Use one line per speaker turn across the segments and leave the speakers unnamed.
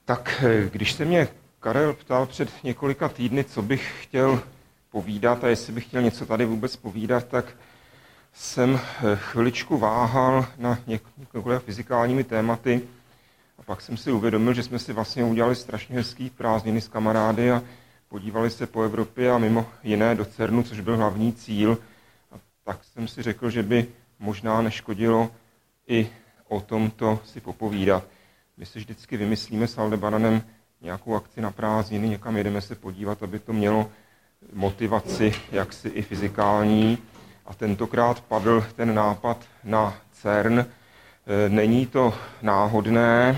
Tak když se mě Karel ptal před několika týdny, co bych chtěl povídat a jestli bych chtěl něco tady vůbec povídat, tak jsem chviličku váhal na několika fyzikálními tématy a pak jsem si uvědomil, že jsme si vlastně udělali strašně hezký prázdniny s kamarády a podívali se po Evropě a mimo jiné do CERNu, což byl hlavní cíl. A tak jsem si řekl, že by možná neškodilo i o tomto si popovídat. My si vždycky vymyslíme s Aldebaranem nějakou akci na prázdniny, někam jedeme se podívat, aby to mělo motivaci jaksi i fyzikální. A tentokrát padl ten nápad na CERN. Není to náhodné.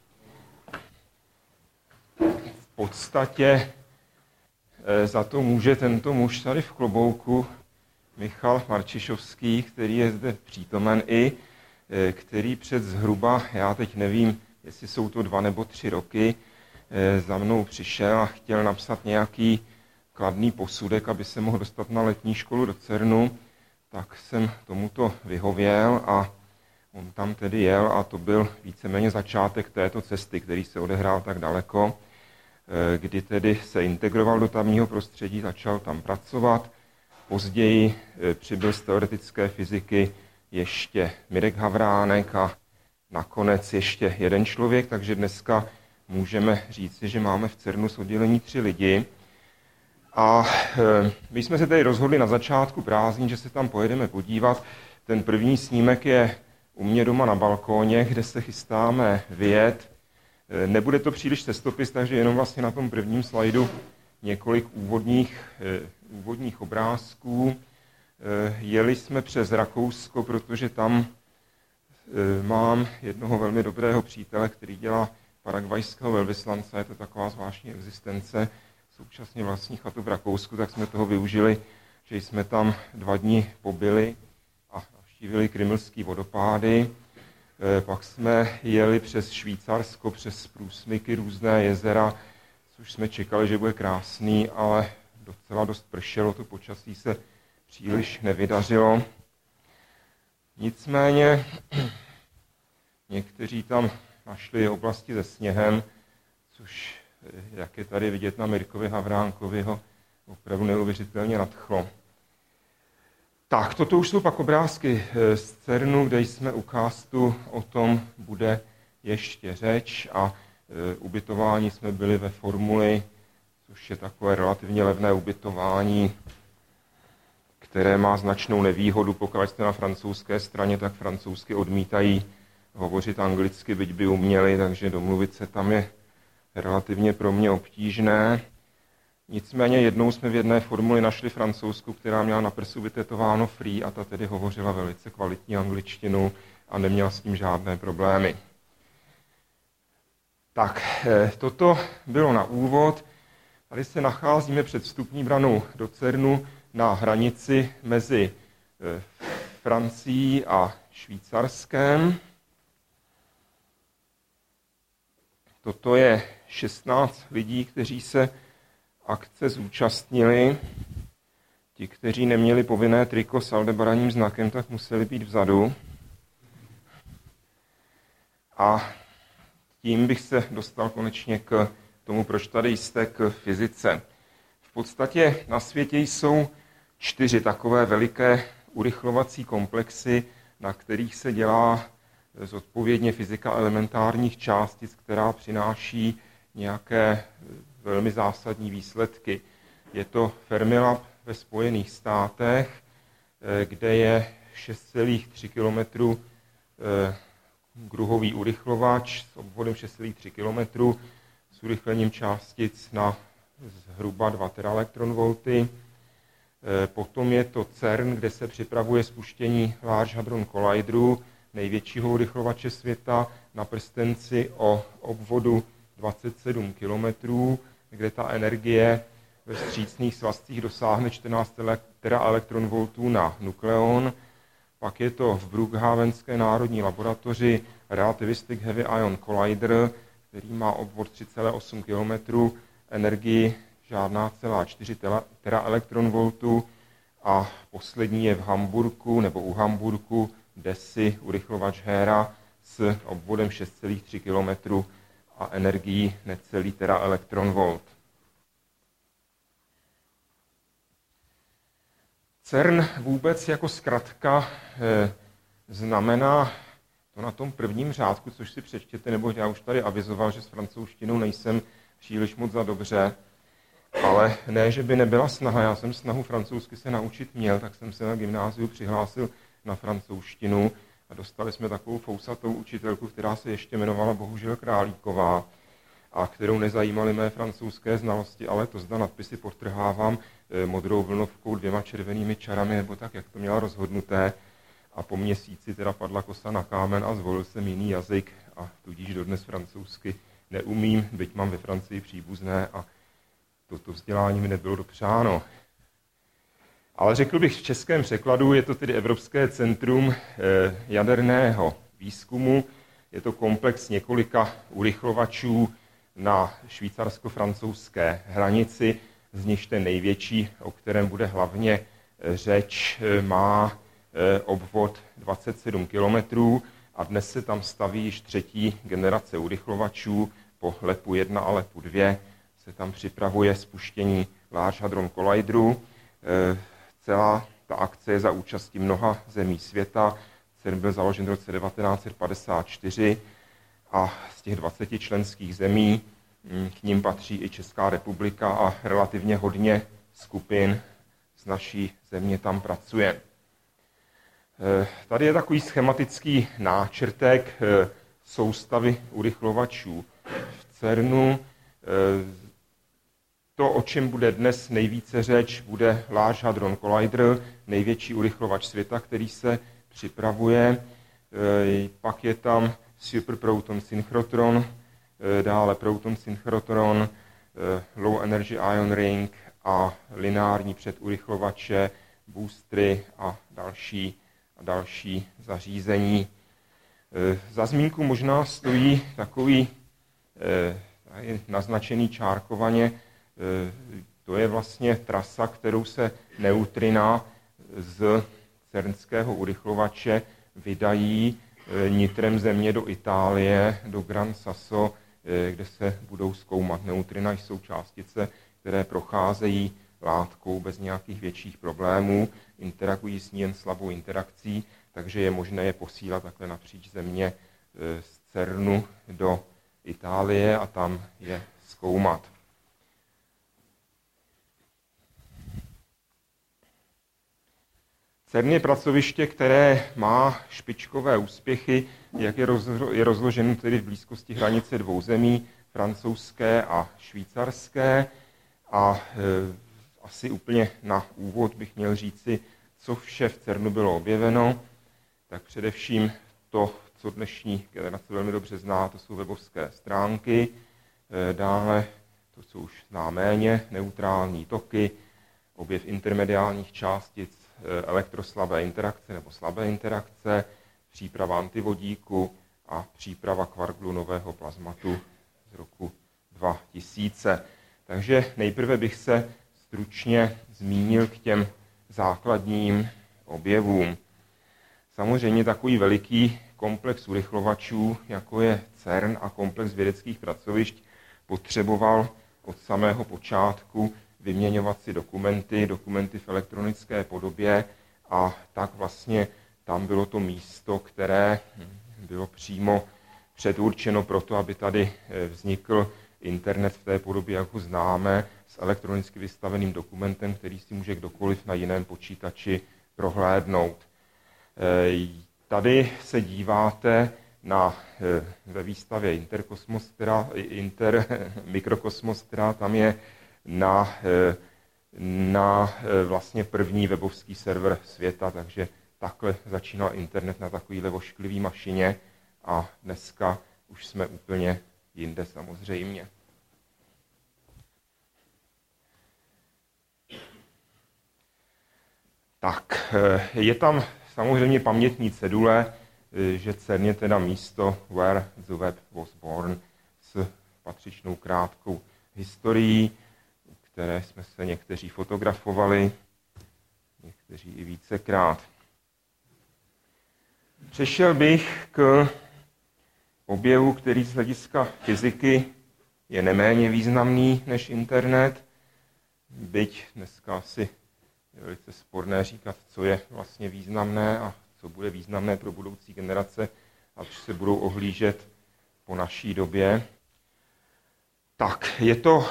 V podstatě za to může tento muž tady v klobouku, Michal Marčišovský, který je zde přítomen i, který před zhruba, já teď nevím, jestli jsou to 2 nebo 3 roky, za mnou přišel a chtěl napsat nějaký kladný posudek, aby se mohl dostat na letní školu do CERNu, tak jsem tomuto vyhověl a on tam tedy jel a to byl víceméně začátek této cesty, který se odehrál tak daleko, kdy tedy se integroval do tamního prostředí, začal tam pracovat. Později přibyl z teoretické fyziky ještě Mirek Havránek a nakonec ještě jeden člověk, takže dneska můžeme říci, že máme v CERNu z oddělení 3 lidi. A my jsme se tady rozhodli na začátku prázdnin, že se tam pojedeme podívat. Ten první snímek je u mě doma na balkóně, kde se chystáme vyjet. Nebude to příliš cestopis, takže jenom vlastně na tom prvním slajdu několik úvodních obrázků. Jeli jsme přes Rakousko, protože tam mám jednoho velmi dobrého přítele, který dělá paraguajského velvyslance. Je to taková zvláštní existence, současně vlastní chatu v Rakousku, tak jsme toho využili, že jsme tam 2 dny pobyli a navštívili Krymlský vodopády. Pak jsme jeli přes Švýcarsko, přes průsmyky, různé jezera, což jsme čekali, že bude krásný, ale docela dost pršelo, to počasí se příliš nevydařilo. Nicméně někteří tam našli oblasti se sněhem, což, jak je tady vidět na Mirkovi Havránkovi, ho opravdu neuvěřitelně nadchlo. Tak, toto už jsou pak obrázky z CERNu, kde jsme u castu, o tom bude ještě řeč a ubytování jsme byli ve Formuli, což je takové relativně levné ubytování, které má značnou nevýhodu, pokud jste na francouzské straně, tak francouzsky odmítají hovořit anglicky, byť by uměli, takže domluvit se tam je relativně pro mě obtížné. Nicméně jednou jsme v jedné Formuli našli Francouzsku, která měla na prsu vytetováno free a ta tedy hovořila velice kvalitní angličtinu a neměla s tím žádné problémy. Tak, toto bylo na úvod. Tady se nacházíme před vstupní branou do CERNu na hranici mezi Francií a Švýcarskem. Toto je 16 lidí, kteří se akce zúčastnili. Ti, kteří neměli povinné triko s Aldebaraním znakem, tak museli být vzadu. A tím bych se dostal konečně k tomu, proč tady jste, k fyzice. V podstatě na světě jsou 4 takové veliké urychlovací komplexy, na kterých se dělá zodpovědně fyzika elementárních částic, která přináší nějaké velmi zásadní výsledky. Je to Fermilab ve Spojených státech, kde je 6,3 km kruhový urychlovač s obvodem 6,3 km s urychlením částic na zhruba 2 teraelektronvolty. Potom je to CERN, kde se připravuje spuštění Large Hadron Collideru, největšího urychlovače světa, na prstenci o obvodu 27 km, kde ta energie ve vstřícných svazcích dosáhne 14 teraelektronvoltů na nukleon. Pak je to v Brookhavenské národní laboratoři Relativistic Heavy Ion Collider, který má obvod 3,8 km, energii žádná celá 4 teraelektronvoltů. A poslední je v Hamburku, nebo u Hamburku, DESI, urychlovač Hera s obvodem 6,3 km a energií necelý teraelektronvolt. CERN vůbec jako zkratka znamená to na tom prvním řádku, což si přečtěte, nebo já už tady avizoval, že s francouzštinou nejsem příliš moc za dobře, ale ne, že by nebyla snaha, já jsem snahu francouzsky se naučit měl, tak jsem se na gymnáziu přihlásil na francouzštinu a dostali jsme takovou fousatou učitelku, která se ještě jmenovala bohužel Králíková a kterou nezajímaly mé francouzské znalosti, ale to zda nadpisy podtrhávám modrou vlnovkou, 2 červenými čarami, nebo tak, jak to měla rozhodnuté. A po měsíci teda padla kosa na kámen a zvolil jsem jiný jazyk a tudíž dodnes francouzsky neumím, byť mám ve Francii příbuzné a toto vzdělání mi nebylo dopřáno. Ale řekl bych v českém překladu, je to tedy Evropské centrum jaderného výzkumu, je to komplex několika urychlovačů na švýcarsko-francouzské hranici, z nichž ten největší, o kterém bude hlavně řeč, má obvod 27 kilometrů a dnes se tam staví již 3. generace urychlovačů. Po LEPu 1 a LEPu 2 se tam připravuje spuštění Large Hadron Collideru. Celá ta akce je za účastí mnoha zemí světa. CERN byl založen v roce 1954 a z těch 20 členských zemí k nim patří i Česká republika a relativně hodně skupin z naší země tam pracuje. Tady je takový schematický náčrtek soustavy urychlovačů v CERNu. To, o čem bude dnes nejvíce řeč, bude Large Hadron Collider, největší urychlovač světa, který se připravuje. Pak je tam Super Proton Synchrotron, dále Proton Synchrotron, Low Energy Ion Ring a lineární předurychlovače, boostry a další zařízení. Za zmínku možná stojí takový naznačený čárkovaně, to je vlastně trasa, kterou se neutrina z cernského urychlovače vydají nitrem země do Itálie, do Gran Sasso, kde se budou zkoumat. Neutrina jsou částice, které procházejí látkou bez nějakých větších problémů, interagují s ní jen slabou interakcí, takže je možné je posílat takhle napříč země z CERNu do Itálie a tam je zkoumat. CERN je pracoviště, které má špičkové úspěchy, jak je rozloženo tedy v blízkosti hranice 2 zemí, francouzské a švýcarské. A asi úplně na úvod bych měl říci, co vše v CERNu bylo objeveno. Tak především to, co dnešní generace velmi dobře zná, to jsou webovské stránky. Dále to, co už zná méně, neutrální toky, objev intermediálních částic, elektroslabé interakce nebo slabé interakce, příprava antivodíku a příprava kvarklu nového plazmatu z roku 2000. Takže nejprve bych se stručně zmínil k těm základním objevům. Samozřejmě takový veliký komplex urychlovačů, jako je CERN a komplex vědeckých pracovišť, potřeboval od samého počátku vyměňovat si dokumenty v elektronické podobě a tak vlastně tam bylo to místo, které bylo přímo předurčeno pro to, aby tady vznikl internet v té podobě, jak ho známe, s elektronicky vystaveným dokumentem, který si může kdokoliv na jiném počítači prohlédnout. Tady se díváte ve výstavě Mikrokosmos, která tam je na vlastně první webovský server světa, takže takhle začínal internet na takovýhle ošklivý mašině a dneska už jsme úplně jinde samozřejmě. Tak, je tam samozřejmě pamětní cedule, že CERN je teda místo where the web was born s patřičnou krátkou historií, které jsme se někteří fotografovali, někteří i vícekrát. Přešel bych k objevu, který z hlediska fyziky je neméně významný než internet, byť dneska asi je velice sporné říkat, co je vlastně významné a co bude významné pro budoucí generace, až se budou ohlížet po naší době. Tak, je to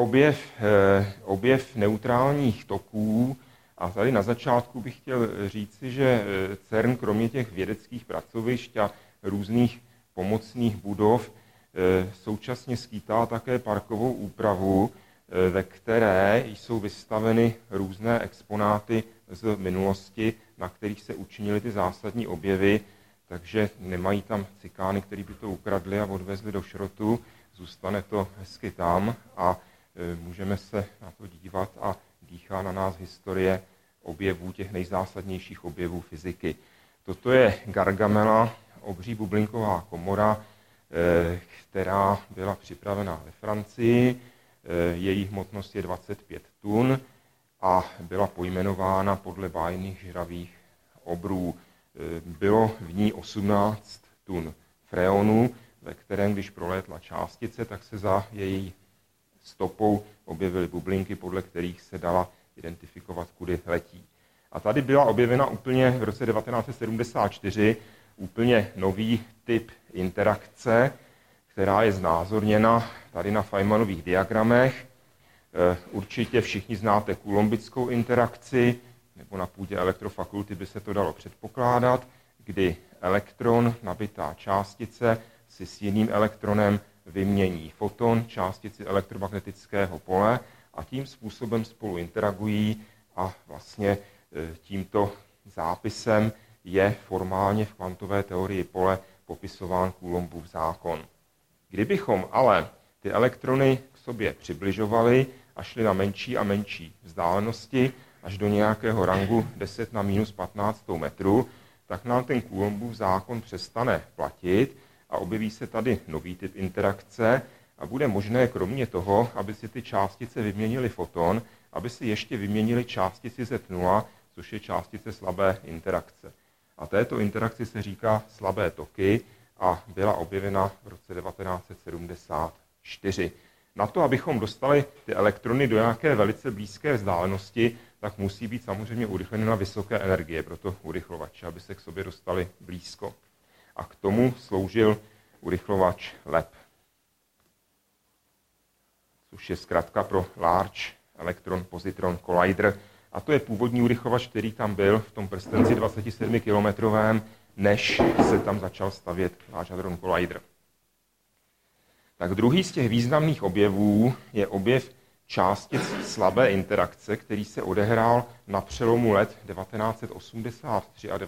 objev neutrálních toků a tady na začátku bych chtěl říci, že CERN kromě těch vědeckých pracovišť a různých pomocných budov současně skýtá také parkovou úpravu, ve které jsou vystaveny různé exponáty z minulosti, na kterých se učinily ty zásadní objevy, takže nemají tam cikány, který by to ukradli a odvezli do šrotu. Zůstane to hezky tam a můžeme se na to dívat a dýchá na nás historie objevů, těch nejzásadnějších objevů fyziky. Toto je Gargamela, obří bublinková komora, která byla připravena ve Francii. Její hmotnost je 25 tun a byla pojmenována podle bájných žravých obrů. Bylo v ní 18 tun freonu, ve kterém, když prolétla částice, tak se za její stopou objevily bublinky, podle kterých se dala identifikovat, kudy letí. A tady byla objevena úplně v roce 1974 úplně nový typ interakce, která je znázorněna tady na Feynmanových diagramech. Určitě všichni znáte coulombickou interakci, nebo na půdě elektrofakulty by se to dalo předpokládat, kdy elektron, nabitá částice, si s jiným elektronem vymění foton, částici elektromagnetického pole a tím způsobem spolu interagují a vlastně tímto zápisem je formálně v kvantové teorii pole popisován Coulombův zákon. Kdybychom ale ty elektrony k sobě přibližovali a šli na menší a menší vzdálenosti až do nějakého rangu 10 na minus 15 metru, tak nám ten Coulombův zákon přestane platit a objeví se tady nový typ interakce a bude možné kromě toho, aby si ty částice vyměnily foton, aby si ještě vyměnili částici Z0, což je částice slabé interakce. A této interakci se říká slabé toky a byla objevena v roce 1974. Na to, abychom dostali ty elektrony do nějaké velice blízké vzdálenosti, tak musí být samozřejmě urychleny na vysoké energie, proto urychlovače, aby se k sobě dostali blízko. A k tomu sloužil urychlovač LEP, což je zkratka pro Large Electron Positron Collider. A to je původní urychlovač, který tam byl v tom prstenci 27 kilometrovém, než se tam začal stavět Large Hadron Collider. Tak druhý z těch významných objevů je objev částic slabé interakce, který se odehrál na přelomu let 1983 a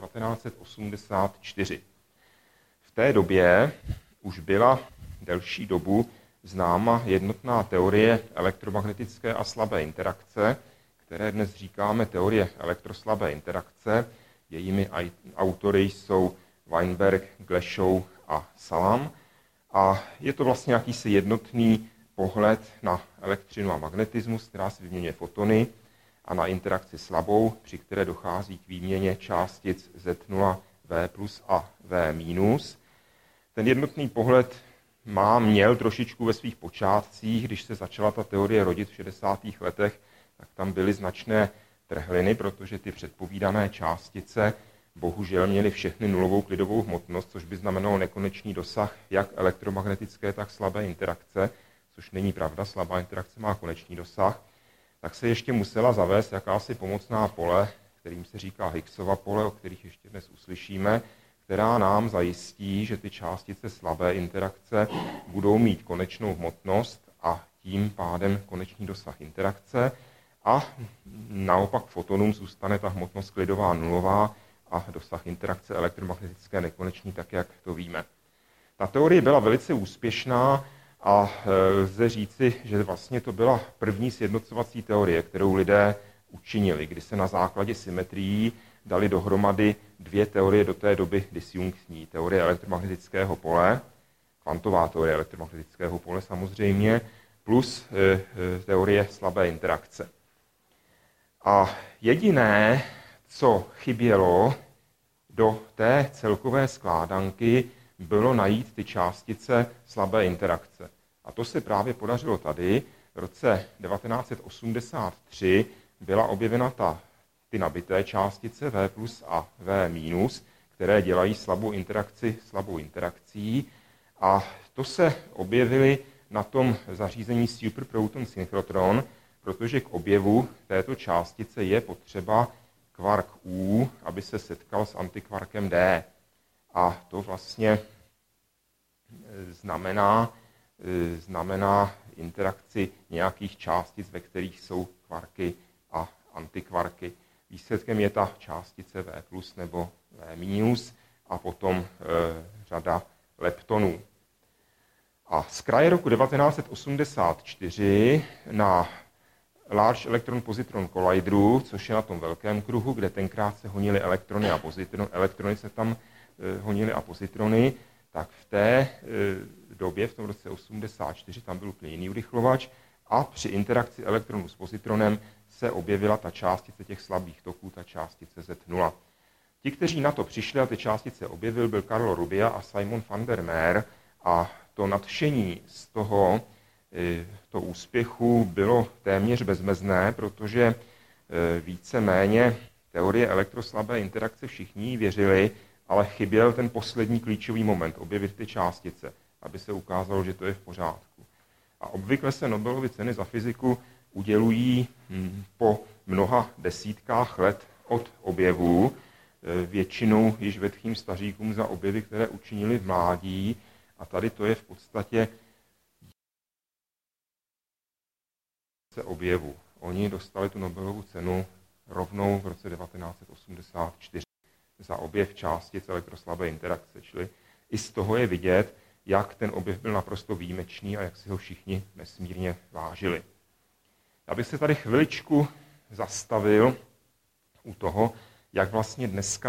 1984. V té době už byla delší dobu známa jednotná teorie elektromagnetické a slabé interakce, které dnes říkáme teorie elektroslabé interakce. Jejími autory jsou Weinberg, Glashow a Salam. A je to vlastně jakýsi jednotný pohled na elektřinu a magnetismus, která si vyměňuje fotony, a na interakci slabou, při které dochází k výměně částic Z0, V plus a V minus. Ten jednotný pohled měl trošičku ve svých počátcích, když se začala ta teorie rodit v 60. letech, tak tam byly značné trhliny, protože ty předpovídané částice bohužel měly všechny nulovou klidovou hmotnost, což by znamenalo nekonečný dosah jak elektromagnetické, tak slabé interakce, což není pravda, slabá interakce má konečný dosah. Tak se ještě musela zavést jakási pomocná pole, kterým se říká Higgsova pole, o kterých ještě dnes uslyšíme, která nám zajistí, že ty částice slabé interakce budou mít konečnou hmotnost a tím pádem konečný dosah interakce a naopak fotonům zůstane ta hmotnost klidová nulová a dosah interakce elektromagnetické nekonečný, tak jak to víme. Ta teorie byla velice úspěšná a lze říci, že vlastně to byla první sjednocovací teorie, kterou lidé učinili, kdy se na základě symetrií dali dohromady dvě teorie do té doby disjunktní. Teorie elektromagnetického pole, kvantová teorie elektromagnetického pole samozřejmě, plus teorie slabé interakce. A jediné, co chybělo do té celkové skládanky, bylo najít ty částice slabé interakce. A to se právě podařilo tady. V roce 1983 byla objevena ty nabité částice V plus a V minus, které dělají slabou interakci slabou interakcí. A to se objevily na tom zařízení Superproton synchrotron, protože k objevu této částice je potřeba kvark U, aby se setkal s antikvarkem D. A to vlastně znamená interakci nějakých částic, ve kterých jsou kvarky a antikvarky. Výsledkem je ta částice V plus nebo V minus a potom řada leptonů. A z kraje roku 1984 na Large Electron Positron Collideru, což je na tom velkém kruhu, kde tenkrát se honily elektrony a pozitrony, elektrony se tam honily a pozitrony, tak v té době, v tom roce 1984, tam byl úplně jiný urychlovač a při interakci elektronu s pozitronem se objevila ta částice těch slabých toků, ta částice Z0. Ti, kteří na to přišli a ty částice objevil, byl Carlo Rubbia a Simon van der Meer a to nadšení z toho úspěchu bylo téměř bezmezné, protože víceméně teorie elektroslabé interakce všichni věřili, ale chyběl ten poslední klíčový moment, objevit ty částice, aby se ukázalo, že to je v pořádku. A obvykle se Nobelovy ceny za fyziku udělují po mnoha desítkách let od objevů, většinou již vedchým staříkům za objevy, které učinili v mládí. A tady to je v podstatě objevu. Oni dostali tu Nobelovu cenu rovnou v roce 1984 za objev částic elektroslabé interakce. Čili i z toho je vidět, jak ten objev byl naprosto výjimečný a jak si ho všichni nesmírně vážili. Já bych se tady chviličku zastavil u toho, jak vlastně dneska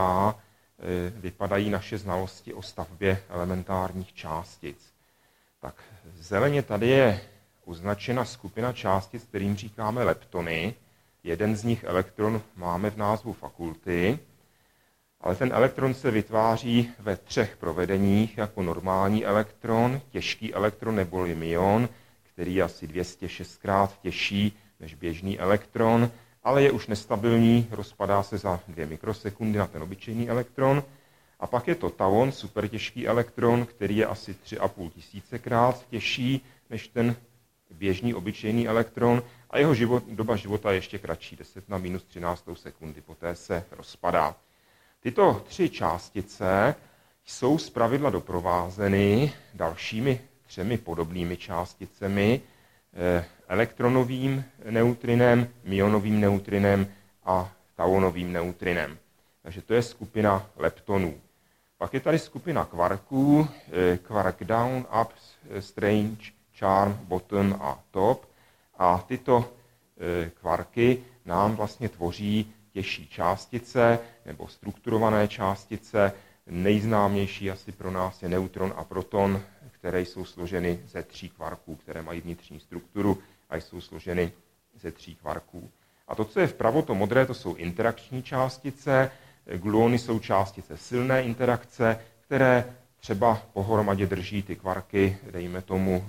vypadají naše znalosti o stavbě elementárních částic. Tak zeleně tady je označena skupina částic, kterým říkáme leptony. Jeden z nich elektron máme v názvu fakulty, ale ten elektron se vytváří ve 3 provedeních jako normální elektron, těžký elektron neboli myon, který je asi 206krát těžší než běžný elektron, ale je už nestabilní, rozpadá se za 2 mikrosekundy na ten obyčejný elektron. A pak je to tauon, supertěžký elektron, který je asi 3,5 tisícekrát těžší než ten běžný obyčejný elektron a jeho doba života je ještě kratší, 10 na minus 13 sekundy, poté se rozpadá. Tyto 3 částice jsou zpravidla doprovázeny dalšími 3 podobnými částicemi, elektronovým neutrinem, myonovým neutrinem a tauonovým neutrinem. Takže to je skupina leptonů. Pak je tady skupina kvarků, quark down, up, strange, charm, bottom a top. A tyto kvarky nám vlastně tvoří těžší částice nebo strukturované částice. Nejznámější asi pro nás je neutron a proton, které jsou složeny ze 3 kvarků, které mají vnitřní strukturu a jsou složeny ze 3 kvarků. A to, co je vpravo, to modré, to jsou interakční částice. Gluony jsou částice silné interakce, které třeba pohromadě drží ty kvarky, dejme tomu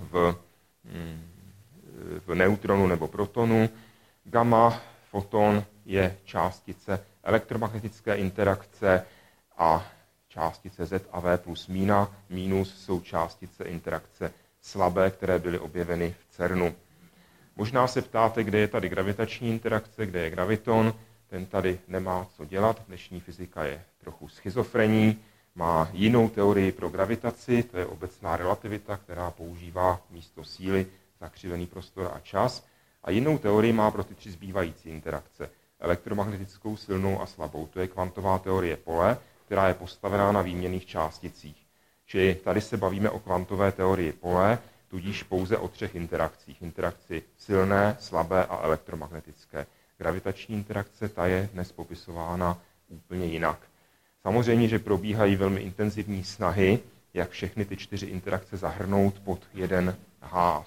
v neutronu nebo protonu. Gamma, foton je částice elektromagnetické interakce a částice Z a V plus minus jsou částice interakce slabé, které byly objeveny v CERNu. Možná se ptáte, kde je tady gravitační interakce, kde je graviton. Ten tady nemá co dělat. Dnešní fyzika je trochu schizofrení. Má jinou teorii pro gravitaci, to je obecná relativita, která používá místo síly zakřivený prostor a čas. A jinou teorii má pro ty 3 zbývající interakce. Elektromagnetickou, silnou a slabou. To je kvantová teorie pole, která je postavená na výměnných částicích. Čili tady se bavíme o kvantové teorii pole, tudíž pouze o 3 interakcích. Interakci silné, slabé a elektromagnetické. Gravitační interakce, ta je dnes popisována úplně jinak. Samozřejmě, že probíhají velmi intenzivní snahy, jak všechny ty 4 interakce zahrnout pod jeden háv.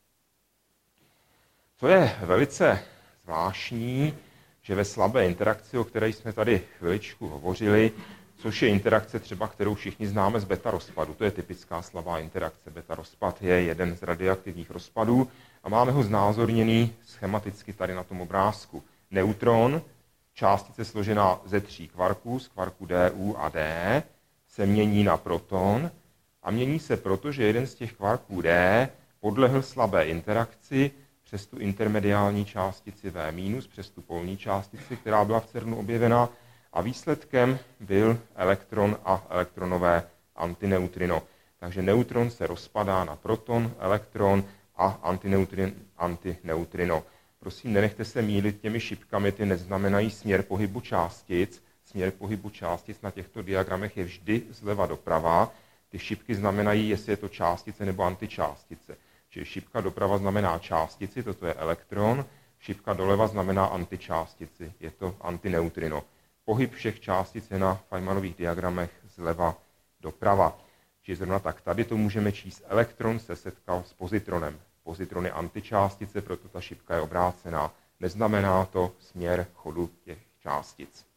Co je velice zvláštní, že ve slabé interakci, o které jsme tady chviličku hovořili, což je interakce třeba, kterou všichni známe z beta rozpadu. To je typická slabá interakce. Beta rozpad je jeden z radioaktivních rozpadů a máme ho znázorněný schematicky tady na tom obrázku. Neutron, částice složená ze 3 kvarků, z kvarku DU a D, se mění na proton a mění se proto, že jeden z těch kvarků D podlehl slabé interakci přes tu intermediální částici V-, přes tu polní částici, která byla v CERNu objevena, a výsledkem byl elektron a elektronové antineutrino. Takže neutron se rozpadá na proton, elektron a antineutrino. Prosím, nenechte se mýlit těmi šipkami, ty neznamenají směr pohybu částic. Směr pohybu částic na těchto diagramech je vždy zleva doprava. Ty šipky znamenají, jestli je to částice nebo antičástice. Čili šipka doprava znamená částici, toto je elektron, šipka doleva znamená antičástici, je to antineutrino. Pohyb všech částic je na Feynmanových diagramech zleva doprava. Čili zrovna tak tady to můžeme číst, elektron se setkal s pozitronem. Pozitron je antičástice, proto ta šipka je obrácená. Neznamená to směr chodu těch částic.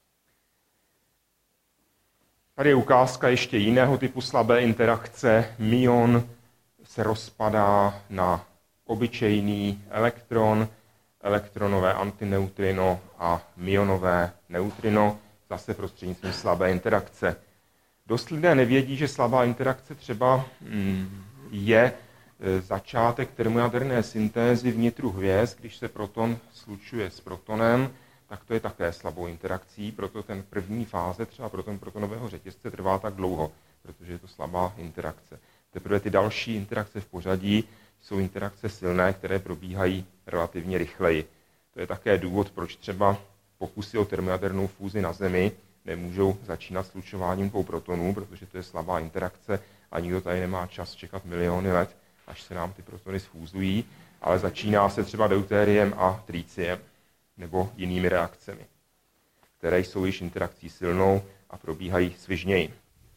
Tady je ukázka ještě jiného typu slabé interakce. Myon se rozpadá na obyčejný elektron, elektronové antineutrino a myonové neutrino, zase prostřednictvím slabé interakce. Dost lidé nevědí, že slabá interakce třeba je začátek termojaderné syntézy vnitru hvězd. Když se proton slučuje s protonem, tak to je také slabou interakcí, proto ten první fáze třeba protonového řetězce trvá tak dlouho, protože je to slabá interakce. Teprve ty další interakce v pořadí jsou interakce silné, které probíhají relativně rychleji. To je také důvod, proč třeba pokusy o termojadernou fúzi na Zemi nemůžou začínat slučováním 2 protonů, protože to je slabá interakce a nikdo tady nemá čas čekat miliony let, až se nám ty protony sfúzují, ale začíná se třeba deutériem a triciem nebo jinými reakcemi, které jsou již interakcí silnou a probíhají svižněji.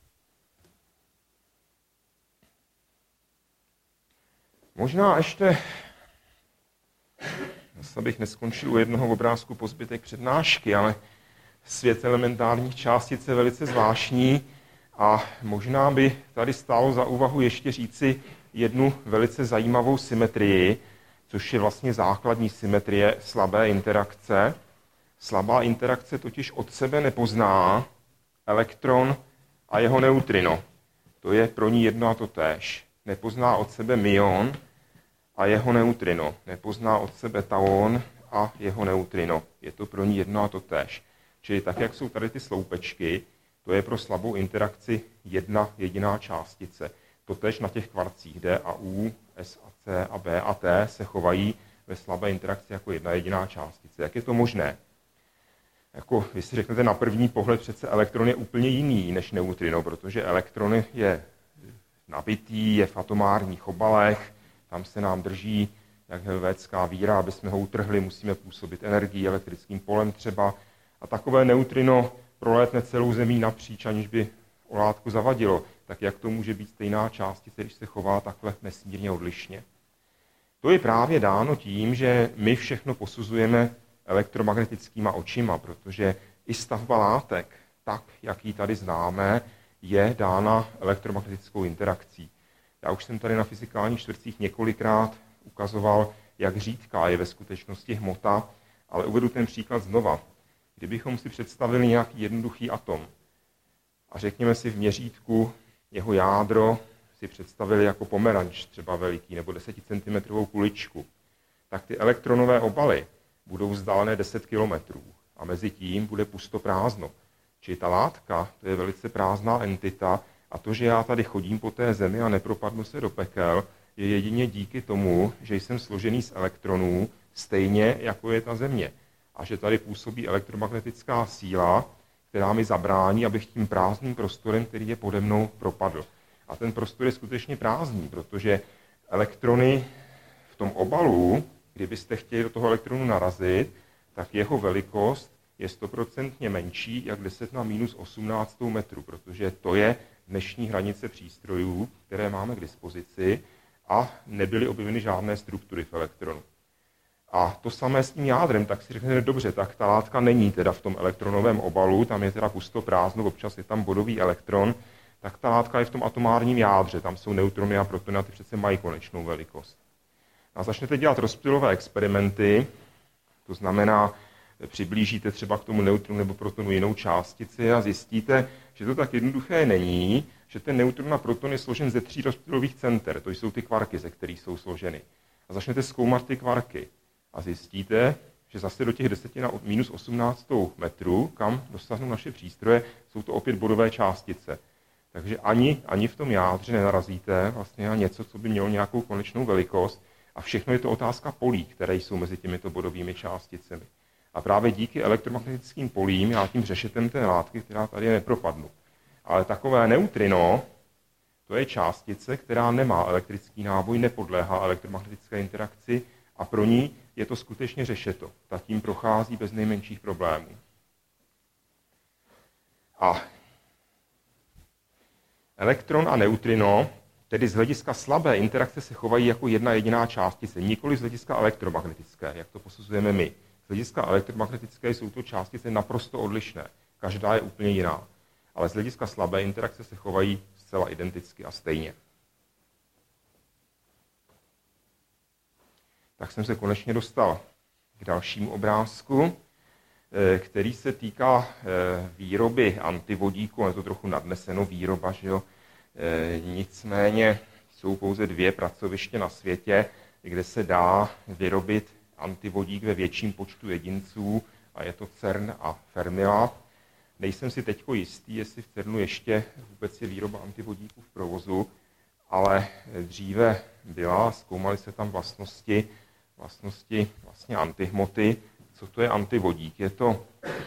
Možná ještě, zase bych neskončil u jednoho obrázku po zbytek přednášky, ale svět elementárních částic je velice zvláštní a možná by tady stálo za úvahu ještě říci jednu velice zajímavou symetrii, což je vlastně základní symetrie slabé interakce. Slabá interakce totiž od sebe nepozná elektron a jeho neutrino. To je pro ní jedno a to též. Nepozná od sebe myon a jeho neutrino. Nepozná od sebe tauon a jeho neutrino. Je to pro ní jedno a to též. Čili tak, jak jsou tady ty sloupečky, to je pro slabou interakci jedna jediná částice. Totéž na těch kvarcích D a U, S a C a B a T se chovají ve slabé interakci jako jedna jediná částice. Jak je to možné? Jako vy si řeknete na první pohled, přece elektron je úplně jiný než neutrino, protože elektron je nabitý, je v atomárních obalech, tam se nám drží jak helvétská víra, aby jsme ho utrhli, musíme působit energií, elektrickým polem třeba. A takové neutrino prolétne celou Zemí napříč, aniž by o látku zavadilo. Tak jak to může být stejná částice, když se chová takhle nesmírně odlišně? To je právě dáno tím, že my všechno posuzujeme elektromagnetickýma očima, protože i stavba látek, tak jak ji tady známe, je dána elektromagnetickou interakcí. Já už jsem tady na fyzikálních čtvrtcích několikrát ukazoval, jak řídká je ve skutečnosti hmota, ale uvedu ten příklad znova. Kdybychom si představili nějaký jednoduchý atom a řekněme si v měřítku jeho jádro si představili jako pomeranč třeba veliký nebo 10 cm kuličku, tak ty elektronové obaly budou vzdálené 10 km a mezi tím bude pusto prázdno. Čili ta látka, to je velice prázdná entita a to, že já tady chodím po té Zemi a nepropadnu se do pekel, je jedině díky tomu, že jsem složený z elektronů stejně, jako je ta Země. A že tady působí elektromagnetická síla, která mi zabrání, abych tím prázdným prostorem, který je pode mnou, propadl. A ten prostor je skutečně prázdný, protože elektrony v tom obalu, kdybyste chtěli do toho elektronu narazit, tak jeho velikost je 100% menší jak 10 na minus 18 metru, protože to je dnešní hranice přístrojů, které máme k dispozici a nebyly objeveny žádné struktury v elektronu. A to samé s tím jádrem, tak si řeknete, dobře, tak ta látka není teda v tom elektronovém obalu, tam je teda pusto prázdno, občas je tam bodový elektron, tak ta látka je v tom atomárním jádře, tam jsou neutrony a protony a ty přece mají konečnou velikost. A začnete dělat rozptylové experimenty, to znamená, přiblížíte třeba k tomu neutronu nebo protonu jinou částici a zjistíte, že to tak jednoduché není, že ten neutron a proton je složen ze 3 rozptylových center, to jsou ty kvarky, ze kterých jsou složeny. A začnete zkoumat ty kvarky a zjistíte, že zase do těch 10 na minus 18 metrů, kam dosáhnou naše přístroje, jsou to opět bodové částice. Takže ani v tom jádře nenarazíte vlastně na něco, co by mělo nějakou konečnou velikost. A všechno je to otázka polí, které jsou mezi těmito bodovými částicemi. A právě díky elektromagnetickým polím já tím řešetem té látky, která tady je, nepropadnu. Ale takové neutrino, to je částice, která nemá elektrický náboj, nepodléhá elektromagnetické interakci a pro ní je to skutečně řešeto. Ta tím prochází bez nejmenších problémů. A elektron a neutrino, tedy z hlediska slabé interakce, se chovají jako jedna jediná částice, nikoli z hlediska elektromagnetické, jak to posuzujeme my. Z hlediska elektromagnetické jsou to částice naprosto odlišné, každá je úplně jiná. Ale z hlediska slabé interakce se chovají zcela identicky a stejně. Tak jsem se konečně dostal k dalšímu obrázku, který se týká výroby antivodíku, je to trochu nadneseno výroba, že jo? Nicméně jsou pouze 2 pracoviště na světě, kde se dá vyrobit antivodík ve větším počtu jedinců a je to CERN a Fermilab. Nejsem si teď jistý, jestli v CERNu ještě vůbec je výroba antivodíku v provozu, ale dříve byla, zkoumaly se tam vlastnosti vlastně antihmoty. Co to je antivodík? Je to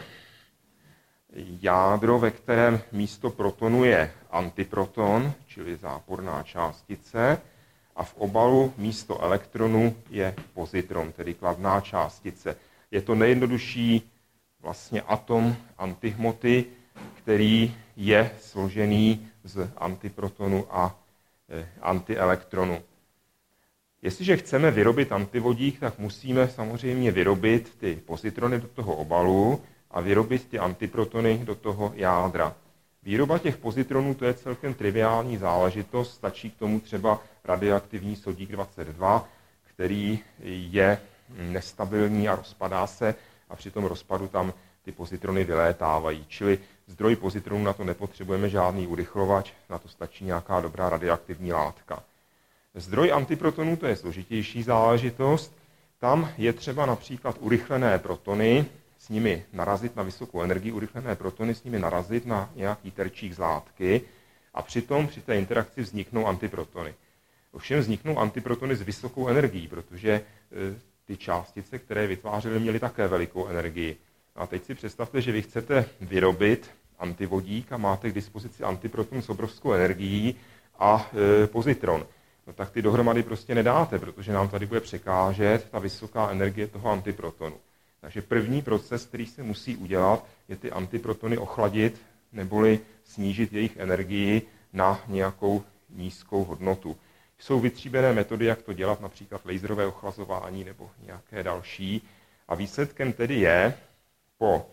jádro, ve kterém místo protonu je antiproton, čili záporná částice, a v obalu místo elektronu je pozitron, tedy kladná částice. Je to nejjednodušší vlastně atom antihmoty, který je složený z antiprotonu a antielektronu. Jestliže chceme vyrobit antivodík, tak musíme samozřejmě vyrobit ty pozitrony do toho obalu a vyrobit ty antiprotony do toho jádra. Výroba těch pozitronů, to je celkem triviální záležitost, stačí k tomu třeba radioaktivní sodík 22, který je nestabilní a rozpadá se a při tom rozpadu tam ty pozitrony vylétávají. Čili zdroj pozitronů, na to nepotřebujeme žádný urychlovač, na to stačí nějaká dobrá radioaktivní látka. Zdroj antiprotonů, to je složitější záležitost, tam je třeba například urychlené protony, s nimi narazit na vysokou energii, urychlené protony s nimi narazit na nějaký terčík z látky a přitom při té interakci vzniknou antiprotony. Ovšem vzniknou antiprotony s vysokou energií, protože ty částice, které vytvářely, měly také velikou energii. A teď si představte, že vy chcete vyrobit antivodík a máte k dispozici antiproton s obrovskou energií a pozitron. No tak ty dohromady prostě nedáte, protože nám tady bude překážet ta vysoká energie toho antiprotonu. Takže první proces, který se musí udělat, je ty antiprotony ochladit neboli snížit jejich energii na nějakou nízkou hodnotu. Jsou vytříbené metody, jak to dělat, například laserové ochlazování nebo nějaké další. A výsledkem tedy je, po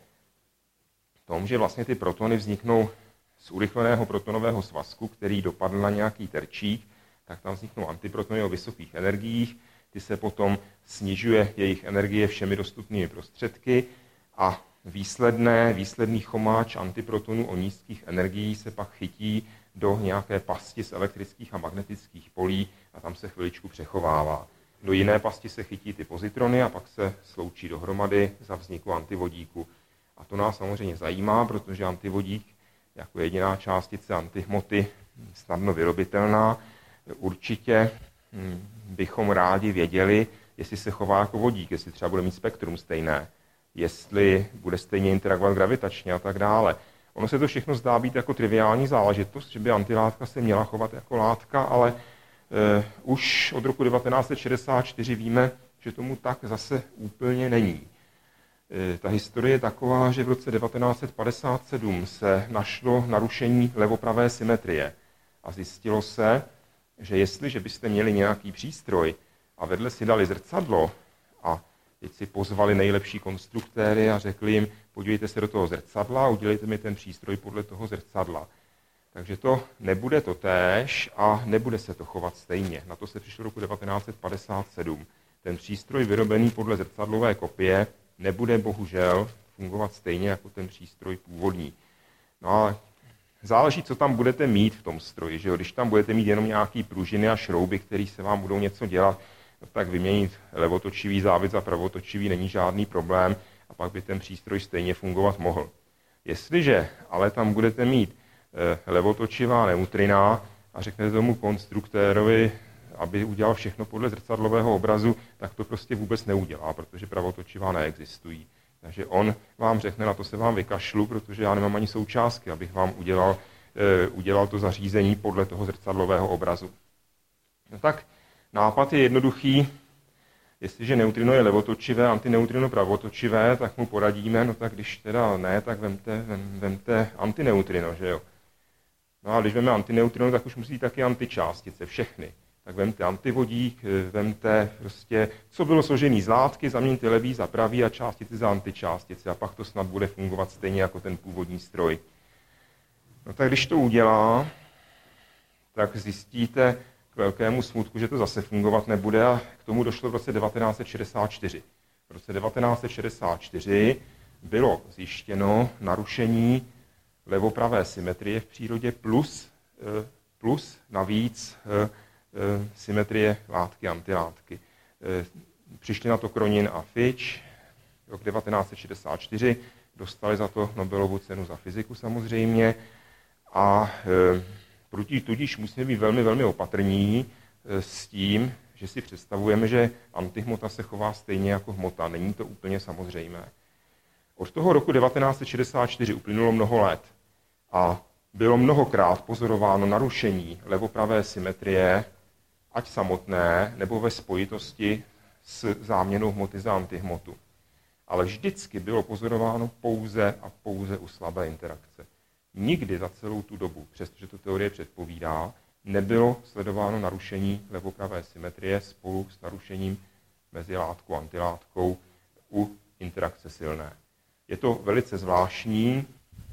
tom, že vlastně ty protony vzniknou z urychleného protonového svazku, který dopadl na nějaký terčík, tak tam vzniknou antiprotony o vysokých energiích, ty se potom snižuje jejich energie všemi dostupnými prostředky a výsledný chomáč antiprotonů o nízkých energiích se pak chytí do nějaké pasti z elektrických a magnetických polí a tam se chviličku přechovává. Do jiné pasti se chytí ty pozitrony a pak se sloučí dohromady za vzniku antivodíku. A to nás samozřejmě zajímá, protože antivodík jako jediná částice antihmoty snadno vyrobitelná, určitě bychom rádi věděli, jestli se chová jako vodík, jestli třeba bude mít spektrum stejné, jestli bude stejně interagovat gravitačně a tak dále. Ono se to všechno zdá být jako triviální záležitost, že by antilátka se měla chovat jako látka, ale už od roku 1964 víme, že tomu tak zase úplně není. Ta historie je taková, že v roce 1957 se našlo narušení levopravé symetrie a zjistilo se, že jestliže byste měli nějaký přístroj a vedle si dali zrcadlo a teď si pozvali nejlepší konstruktéry a řekli jim, podívejte se do toho zrcadla a udělejte mi ten přístroj podle toho zrcadla. Takže to nebude totéž a nebude se to chovat stejně. Na to se přišlo roku 1957. Ten přístroj vyrobený podle zrcadlové kopie nebude bohužel fungovat stejně jako ten přístroj původní. No ale záleží, co tam budete mít v tom stroji. Že jo? Když tam budete mít jenom nějaký pružiny a šrouby, které se vám budou něco dělat, no tak vyměnit levotočivý závit za pravotočivý není žádný problém a pak by ten přístroj stejně fungovat mohl. Jestliže ale tam budete mít levotočivá neutrina a řeknete tomu konstruktérovi, aby udělal všechno podle zrcadlového obrazu, tak to prostě vůbec neudělá, protože pravotočivá neexistují. Takže on vám řekne, na to se vám vykašlu, protože já nemám ani součástky, abych vám udělal to zařízení podle toho zrcadlového obrazu. No tak nápad je jednoduchý. Jestliže neutrino je levotočivé, antineutrino pravotočivé, tak mu poradíme, no tak když teda ne, tak vemte antineutrino, že jo. No a když veme antineutrino, tak už musí taky antičástice, všechny. Tak vemte antivodík, vemte prostě, co bylo složený z látky, zaměňte levý za pravý a částici za antičástice a pak to snad bude fungovat stejně jako ten původní stroj. No tak když to udělá, tak zjistíte k velkému smutku, že to zase fungovat nebude a k tomu došlo v roce 1964. V roce 1964 bylo zjištěno narušení levopravé symetrie v přírodě plus navíc symetrie látky a antilátky. Přišli na to Cronin a Fitch rok 1964, dostali za to Nobelovu cenu za fyziku samozřejmě a tudíž musíme být velmi, velmi opatrní s tím, že si představujeme, že antihmota se chová stejně jako hmota. Není to úplně samozřejmé. Od toho roku 1964 uplynulo mnoho let a bylo mnohokrát pozorováno narušení levopravé symetrie, ať samotné, nebo ve spojitosti s záměnou hmoty za antihmotu. Ale vždycky bylo pozorováno pouze a pouze u slabé interakce. Nikdy za celou tu dobu, přestože to teorie předpovídá, nebylo sledováno narušení levopravé symetrie spolu s narušením mezi látkou a antilátkou u interakce silné. Je to velice zvláštní.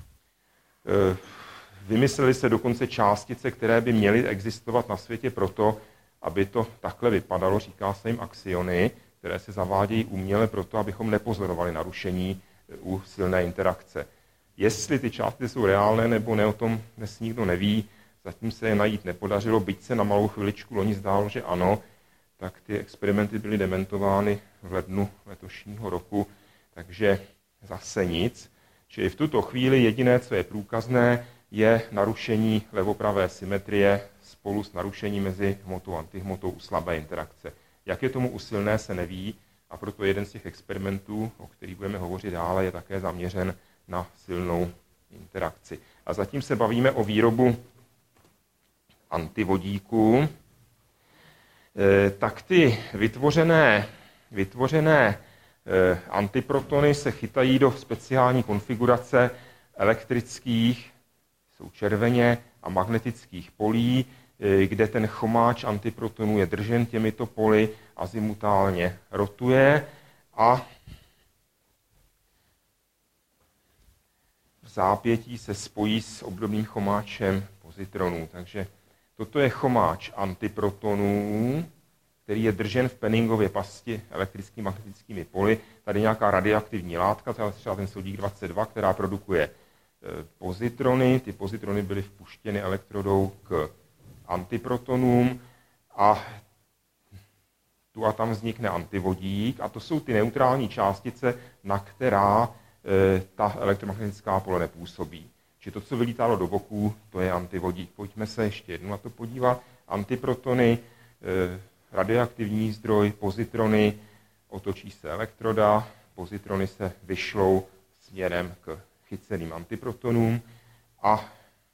Vymysleli se dokonce částice, které by měly existovat na světě proto, aby to takhle vypadalo, říká se jim axiony, které se zavádějí uměle proto, abychom nepozorovali narušení u silné interakce. Jestli ty částice jsou reálné nebo ne, o tom dnes nikdo neví, zatím se je najít nepodařilo, byť se na malou chviličku loni zdálo, že ano, tak ty experimenty byly dementovány v lednu letošního roku, takže zase nic. Čili v tuto chvíli jediné, co je průkazné, je narušení levopravé symetrie spolu s narušením mezi hmotou a antihmotou u slabé interakce. Jak je tomu u silné, se neví a proto jeden z těch experimentů, o kterých budeme hovořit dále, je také zaměřen na silnou interakci. A zatím se bavíme o výrobu antivodíku. Tak ty vytvořené antiprotony se chytají do speciální konfigurace elektrických, jsou červeně, a magnetických polí, kde ten chomáč antiprotonů je držen těmito poly, azimutálně rotuje a v zápětí se spojí s obdobným chomáčem pozitronů. Takže toto je chomáč antiprotonů, který je držen v Penningově pasti elektrickými magnetickými poli. Tady nějaká radioaktivní látka, třeba ten sodík 22, která produkuje pozitrony. Ty pozitrony byly vpuštěny elektrodou k antiprotonům a tu a tam vznikne antivodík a to jsou ty neutrální částice, na která ta elektromagnetická pole nepůsobí. Či to, co vylítalo do boků, to je antivodík. Pojďme se ještě jednou na to podívat. Antiprotony, radioaktivní zdroj, pozitrony, otočí se elektroda, pozitrony se vyšlou směrem k chyceným antiprotonům a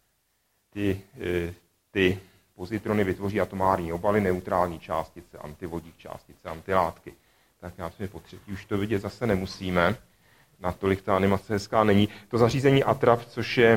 ty pozitrony vytvoří atomární obaly, neutrální částice, antivodík částice, antilátky. Tak já myslím, po třetí už to vidět zase nemusíme. Natolik ta animace hezká není. To zařízení ATRAP,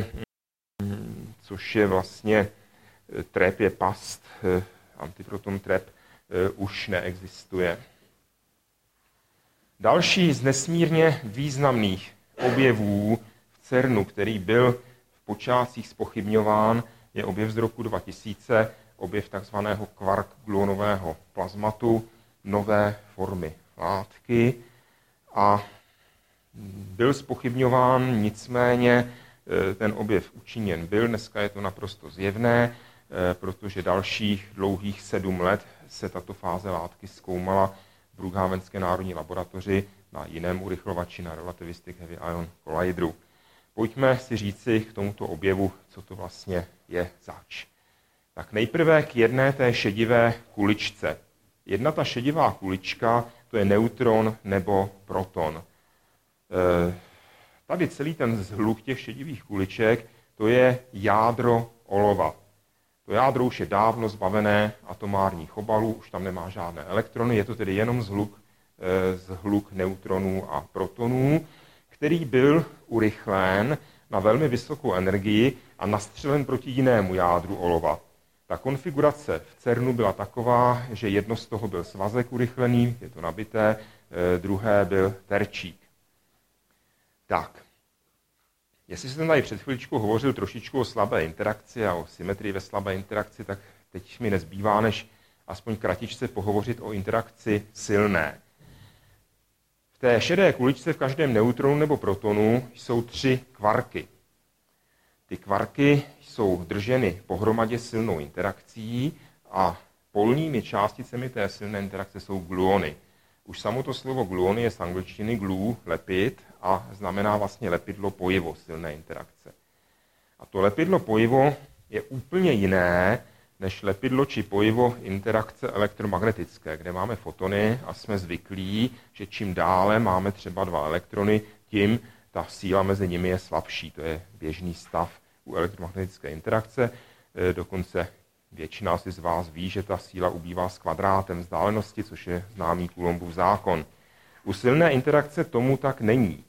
což je vlastně trap, je past, antiproton trap, už neexistuje. Další z nesmírně významných objevů v CERNu, který byl v počátcích zpochybňován, je objev z roku 2000, objev takzvaného kvark-gluonového plazmatu, nové formy látky. A byl zpochybňován, nicméně ten objev učiněn byl. Dneska je to naprosto zjevné, protože dalších dlouhých 7 let se tato fáze látky zkoumala v Brookhavenské národní laboratoři na jiném urychlovači, na Relativistic Heavy Ion Collideru. Pojďme si říci k tomuto objevu, co to vlastně je zač. Tak nejprve k jedné té šedivé kuličce. Jedna ta šedivá kulička, to je neutron nebo proton. Tady celý ten zhluk těch šedivých kuliček, to je jádro olova. To jádro už je dávno zbavené atomárních obalů, už tam nemá žádné elektrony, je to tedy jenom zhluk neutronů a protonů, který byl urychlen na velmi vysokou energii a nastřelen proti jinému jádru olova. Ta konfigurace v CERNu byla taková, že jedno z toho byl svazek urychlený, je to nabité, druhé byl terčík. Tak, jestli jsem tady před chviličkou hovořil trošičku o slabé interakci a o symetrii ve slabé interakci, tak teď mi nezbývá, než aspoň kratičce pohovořit o interakci silné. V té šedé kuličce v každém neutronu nebo protonu jsou 3 kvarky. Ty kvarky jsou drženy pohromadě silnou interakcí a polními částicemi té silné interakce jsou gluony. Už samo to slovo gluony je z angličtiny glue, lepid, a znamená vlastně lepidlo pojivo silné interakce. A to lepidlo pojivo je úplně jiné než lepidlo či pojivo interakce elektromagnetické, kde máme fotony a jsme zvyklí, že čím dále máme třeba 2 elektrony, tím ta síla mezi nimi je slabší. To je běžný stav u elektromagnetické interakce. Dokonce většina asi z vás ví, že ta síla ubývá s kvadrátem vzdálenosti, což je známý Coulombův zákon. U silné interakce tomu tak není.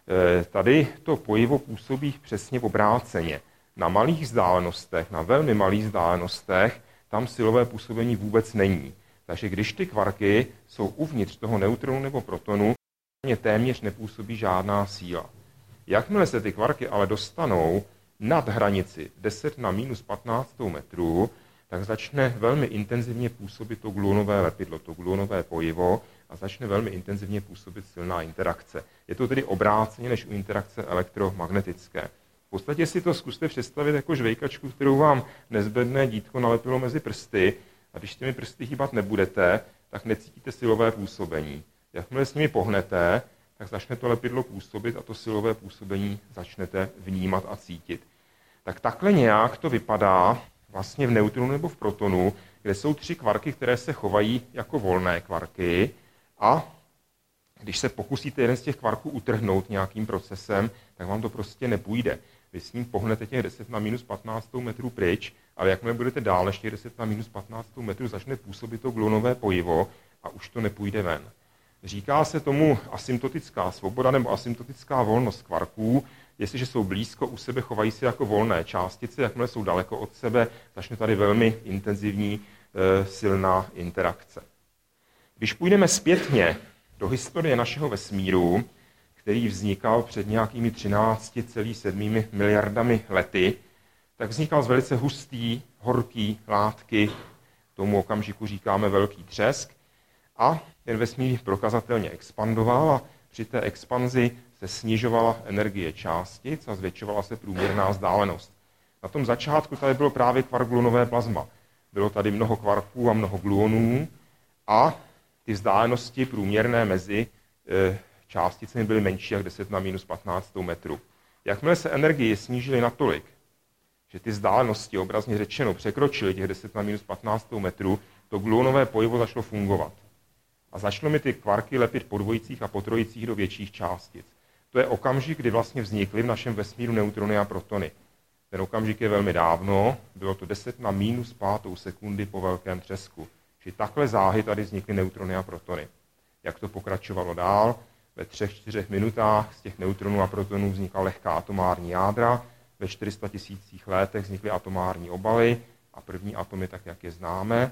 Tady to pojivo působí přesně obráceně. Na malých vzdálenostech, na velmi malých vzdálenostech, tam silové působení vůbec není. Takže když ty kvarky jsou uvnitř toho neutronu nebo protonu, téměř nepůsobí žádná síla. Jakmile se ty kvarky ale dostanou nad hranici 10 na minus 15 metrů, tak začne velmi intenzivně působit to gluonové lepidlo, to gluonové pojivo, a začne velmi intenzivně působit silná interakce. Je to tedy obráceně než u interakce elektromagnetické. V podstatě si to zkuste představit jako žvejkačku, kterou vám nezbedné dítko nalepilo mezi prsty, a když těmi prsty hýbat nebudete, tak necítíte silové působení. Jakmile s nimi pohnete, tak začne to lepidlo působit a to silové působení začnete vnímat a cítit. Tak takhle nějak to vypadá vlastně v neutronu nebo v protonu, kde jsou 3 kvarky, které se chovají jako volné kvarky, a když se pokusíte jeden z těch kvarků utrhnout nějakým procesem, tak vám to prostě nepůjde. Vy s ním pohnete těch 10 na minus 15 metrů pryč, ale jakmile budete dál než těch 10 na minus 15 metrů, začne působit to gluonové pojivo a už to nepůjde ven. Říká se tomu asymptotická svoboda nebo asymptotická volnost kvarků. Jestliže jsou blízko u sebe, chovají se jako volné částice, jakmile jsou daleko od sebe, začne tady velmi intenzivní silná interakce. Když půjdeme zpětně do historie našeho vesmíru, který vznikal před nějakými 13,7 miliardami lety, tak vznikal z velice hustý, horký látky, tomu okamžiku říkáme velký třesk, a ten vesmír prokazatelně expandoval a při té expanzi se snižovala energie částic a zvětšovala se průměrná vzdálenost. Na tom začátku tady bylo právě kvark-gluonové plazma. Bylo tady mnoho kvarků a mnoho gluonů a ty vzdálenosti průměrné mezi částicemi byly menší jak 10 na minus 15 metru. Jakmile se energie snížily natolik, že ty vzdálenosti, obrazně řečeno, překročily těch 10 na minus 15 metrů, to gluonové pojivo začalo fungovat. A začalo mi ty kvarky lepit po dvojicích a po trojicích do větších částic. To je okamžik, kdy vlastně vznikly v našem vesmíru neutrony a protony. Ten okamžik je velmi dávno, bylo to 10 na minus 5 sekundy po velkém třesku. Čili takhle záhy tady vznikly neutrony a protony. Jak to pokračovalo dál? Ve 3-4 minutách z těch neutronů a protonů vznikla lehká atomární jádra, ve 400 000 letech vznikly atomární obaly a první atomy, tak jak je známe.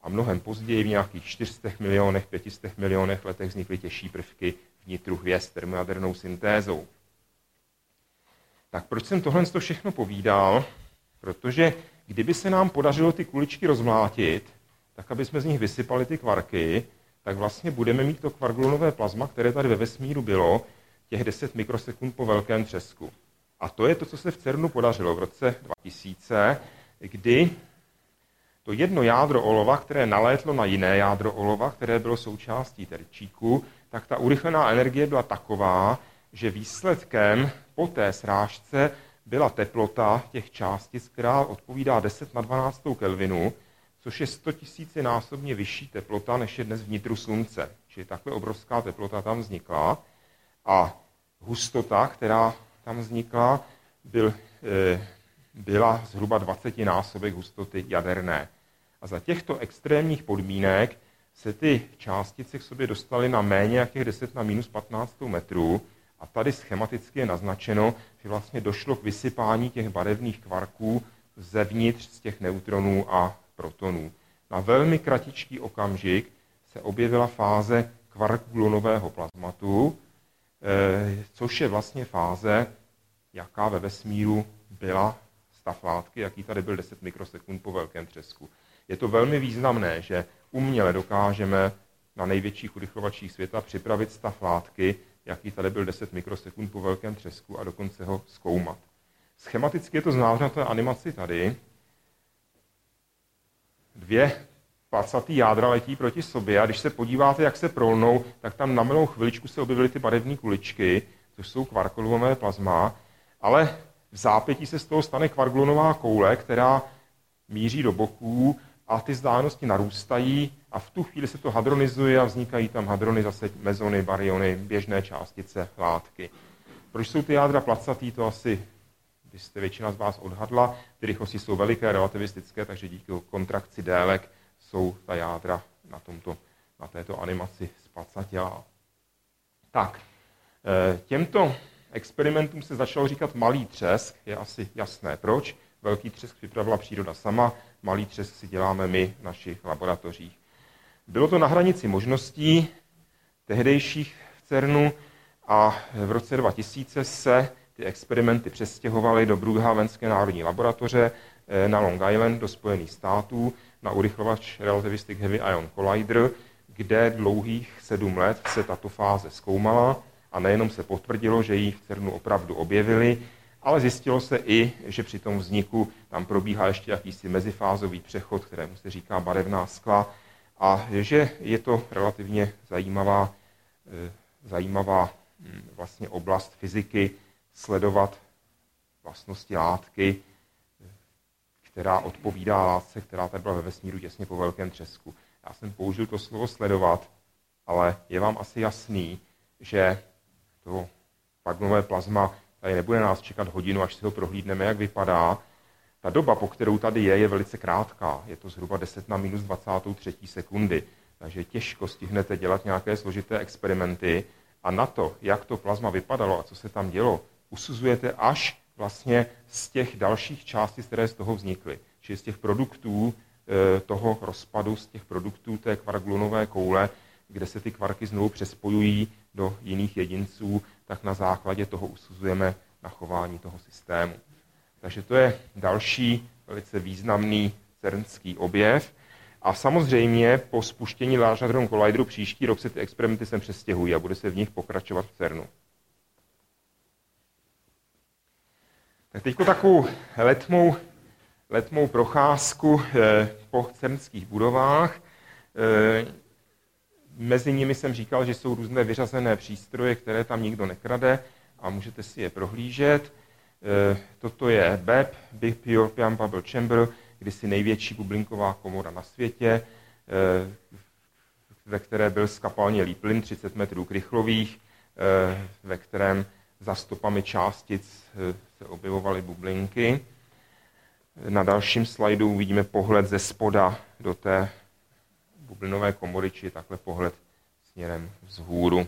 a mnohem později v nějakých 400 milionech, 500 milionech letech vznikly těžší prvky v nitru hvězd termojadernou syntézou. Tak proč jsem tohle všechno povídal? Protože kdyby se nám podařilo ty kuličky rozmlátit, tak aby jsme z nich vysypali ty kvarky, tak vlastně budeme mít to kvarkglonové plazma, které tady ve vesmíru bylo, těch 10 mikrosekund po velkém třesku. A to je to, co se v CERNu podařilo v roce 2000, kdy to jedno jádro olova, které nalétlo na jiné jádro olova, které bylo součástí terčíku, tak ta urychlená energie byla taková, že výsledkem po té srážce byla teplota těch částic, která odpovídá 10 na 12 kelvinu, což je 100 000 násobně vyšší teplota, než je dnes v nitru Slunce. Čili takhle obrovská teplota tam vznikla. A hustota, která tam vznikla, byla zhruba 20násobek hustoty jaderné. A za těchto extrémních podmínek se ty částice k sobě dostaly na méně jak těch 10 na minus 15 metrů. A tady schematicky je naznačeno, že vlastně došlo k vysypání těch barevných kvarků zevnitř z těch neutronů a protonů. Na velmi kratičký okamžik se objevila fáze kvarkgluonového plazmatu, což je vlastně fáze, jaká ve vesmíru byla stav látky, jaký tady byl 10 mikrosekund po velkém třesku. Je to velmi významné, že uměle dokážeme na největších urychlovačích světa připravit stav látky, jaký tady byl 10 mikrosekund po velkém třesku a dokonce ho zkoumat. Schematicky je to znázorněno na té animaci tady. Dvě placatý jádra letí proti sobě a když se podíváte, jak se prolnou, tak tam na malou chviličku se objevily ty barevné kuličky, což jsou kvarkglonové plazma, ale v zápětí se z toho stane kvarkglonová koule, která míří do boků a ty vzdálenosti narůstají a v tu chvíli se to hadronizuje a vznikají tam hadrony, zase mezony, baryony, běžné částice látky. Proč jsou ty jádra placatý, to asi byste většina z vás odhadla. Ty rychlosti jsou veliké, relativistické, takže díky kontrakci délek jsou ta jádra na této animaci splacatělá. Tak, těmto experimentům se začalo říkat malý třesk, je asi jasné proč. Velký třesk připravila příroda sama, malý třesk si děláme my v našich laboratořích. Bylo to na hranici možností tehdejších v CERNu a v roce 2000 se ty experimenty přestěhovaly do Brookhavenské národní laboratoře na Long Island do Spojených států na urychlovač Relativistic Heavy Ion Collider, kde dlouhých 7 let se tato fáze zkoumala a nejenom se potvrdilo, že ji v CERNu opravdu objevili, ale zjistilo se i, že při tom vzniku tam probíhá ještě jakýsi mezifázový přechod, kterému se říká barevná skla, a že je to relativně zajímavá vlastně oblast fyziky sledovat vlastnosti látky, která odpovídá látce, která tady byla ve vesmíru těsně po velkém třesku. Já jsem použil to slovo sledovat, ale je vám asi jasný, že to kvarkglonové plazma tady nebude nás čekat hodinu, až si ho prohlídneme, jak vypadá. Ta doba, po kterou tady je velice krátká. Je to zhruba 10 na minus 23 sekundy. Takže těžko stihnete dělat nějaké složité experimenty a na to, jak to plazma vypadalo a co se tam dělo, usuzujete až vlastně z těch dalších částic, které z toho vznikly. Čili z těch produktů toho rozpadu, z těch produktů té kvarkglonové koule, kde se ty kvarky znovu přespojují do jiných jedinců, tak na základě toho usuzujeme na chování toho systému. Takže to je další velice významný cernský objev. A samozřejmě po spuštění Large Hadron Collideru příští rok se ty experimenty sem přestěhují a bude se v nich pokračovat v CERNu. Tak teďko takovou letmou procházku po cernských budovách. Mezi nimi jsem říkal, že jsou různé vyřazené přístroje, které tam nikdo nekrade a můžete si je prohlížet. Toto je BEP, Big European Bubble Chamber, kdysi největší bublinková komora na světě, ve které byl skapalnělý plyn 30 metrů krychlových, ve kterém za stopami částic se objevovaly bublinky. Na dalším slajdu uvidíme pohled ze spoda do té bublinové komory, či takhle pohled směrem vzhůru.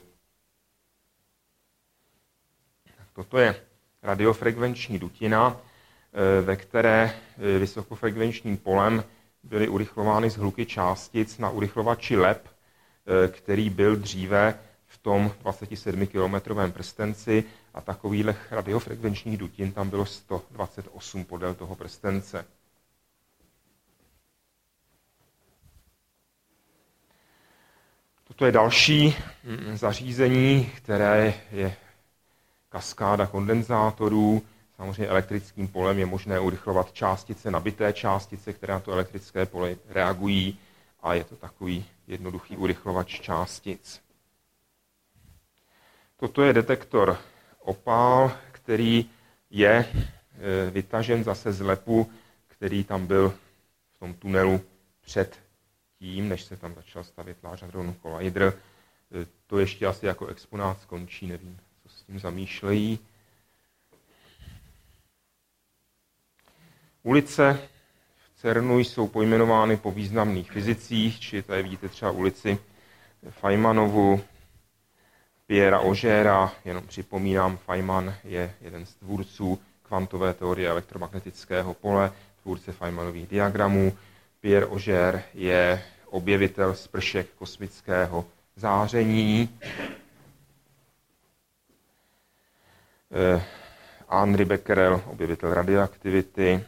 Toto je radiofrekvenční dutina, ve které vysokofrekvenčním polem byly urychlovány z hluky částic na urychlovači LEP, který byl dříve v tom 27-kilometrovém prstenci a takových radiofrekvenčních dutin tam bylo 128 podél toho prstence. Toto je další zařízení, které je kaskáda kondenzátorů. Samozřejmě elektrickým polem je možné urychlovat částice, nabité částice, které na to elektrické pole reagují, a je to takový jednoduchý urychlovač částic. Toto je detektor opál, který je vytažen zase z LEPu, který tam byl v tom tunelu před tím, než se tam začal stavět Large Hadron Collider. To ještě asi jako exponát skončí, nevím, co s tím zamýšlejí. Ulice v CERNu jsou pojmenovány po významných fyzicích, či tady vidíte třeba ulici Feynmanovu, Pierra Augera, jenom připomínám, Feynman je jeden z tvůrců kvantové teorie elektromagnetického pole, tvůrce Feynmanových diagramů. Pierre Auger je objevitel spršek kosmického záření. Henri Becquerel, objevitel radioaktivity,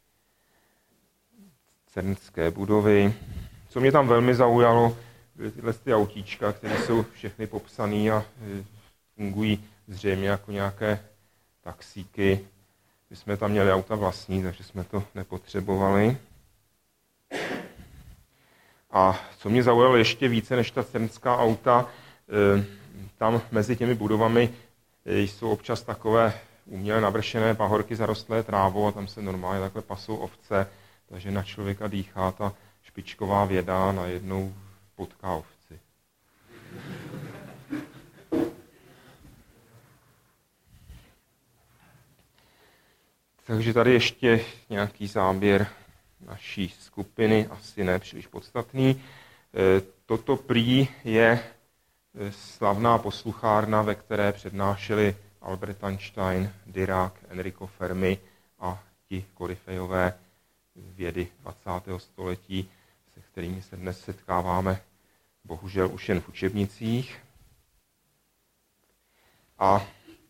cernské budovy. Co mě tam velmi zaujalo, byly tyhle ty autíčka, které jsou všechny popsané a fungují zřejmě jako nějaké taxíky. My jsme tam měli auta vlastní, takže jsme to nepotřebovali. A co mě zaujalo ještě více než ta cernská auta, tam mezi těmi budovami jsou občas takové uměle navršené pahorky zarostlé trávou a tam se normálně takhle pasou ovce, takže na člověka dýchá ta špičková věda a najednou potká ovci. Takže tady ještě nějaký záběr naší skupiny, asi ne příliš podstatný. Toto prý je slavná posluchárna, ve které přednášeli Albert Einstein, Dirac, Enrico Fermi a ti koryfejové vědy 20. století, se kterými se dnes setkáváme bohužel už jen v učebnicích. A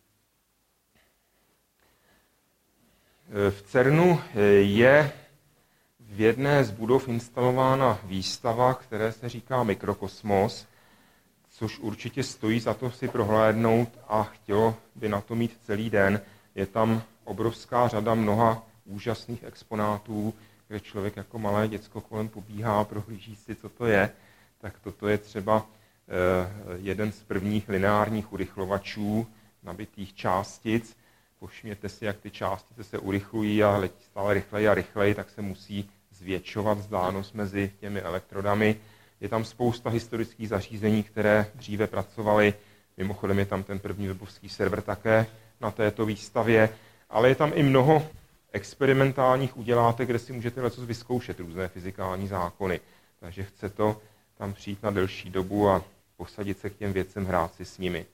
v CERNu je v jedné z budov instalována výstava, které se říká Mikrokosmos, což určitě stojí za to si prohlédnout a chtělo by na to mít celý den. Je tam obrovská řada mnoha úžasných exponátů, kde člověk jako malé děcko kolem pobíhá, prohlíží si, co to je. Tak toto je třeba jeden z prvních lineárních urychlovačů nabitých částic. Povšimněte si, jak ty částice se urychlují a letí stále rychleji a rychleji, tak se musí zvětšovat vzdálenost mezi těmi elektrodami. Je tam spousta historických zařízení, které dříve pracovaly. Mimochodem je tam ten první webovský server také na této výstavě. Ale je tam i mnoho experimentálních udělátek, kde si můžete leccos vyzkoušet, různé fyzikální zákony. Takže chce to tam přijít na delší dobu a posadit se k těm věcem, hrát si s nimi.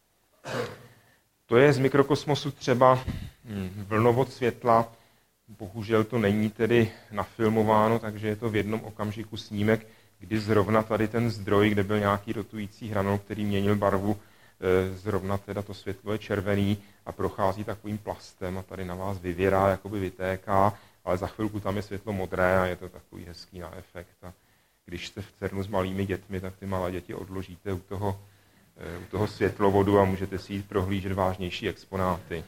To je z mikrokosmosu třeba vlnovod světla. Bohužel to není tedy nafilmováno, takže je to v jednom okamžiku snímek, kdy zrovna tady ten zdroj, kde byl nějaký rotující hranol, který měnil barvu, zrovna teda to světlo je červený a prochází takovým plastem a tady na vás vyvěrá, jakoby vytéká, ale za chvilku tam je světlo modré a je to takový hezký na efekt. A když jste v CERNu s malými dětmi, tak ty malé děti odložíte u toho světlovodu a můžete si jít prohlížet vážnější exponáty.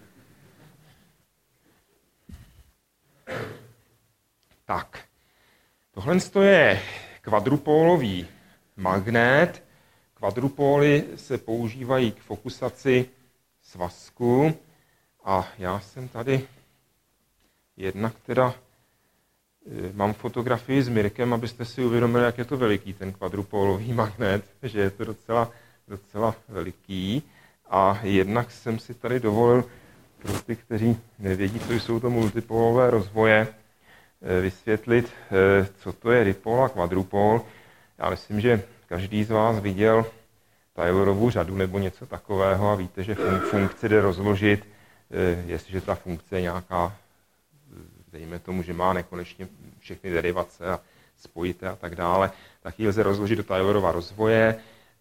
Tak, tohle je kvadrupólový magnet. Kvadrupóly se používají k fokusaci svazku a já jsem tady jednak teda mám fotografii s Mirkem, abyste si uvědomili, jak je to veliký ten kvadrupólový magnet, že je to docela veliký. A jednak jsem si tady dovolil pro ty, kteří nevědí, co jsou to multipólové rozvoje, vysvětlit, co to je dipól a kvadrupól. Já myslím, že každý z vás viděl Taylorovu řadu nebo něco takového a víte, že funkci jde rozložit, jestliže ta funkce je nějaká, dejme tomu, že má nekonečně všechny derivace a spojité a tak dále, tak ji lze rozložit do Taylorova rozvoje,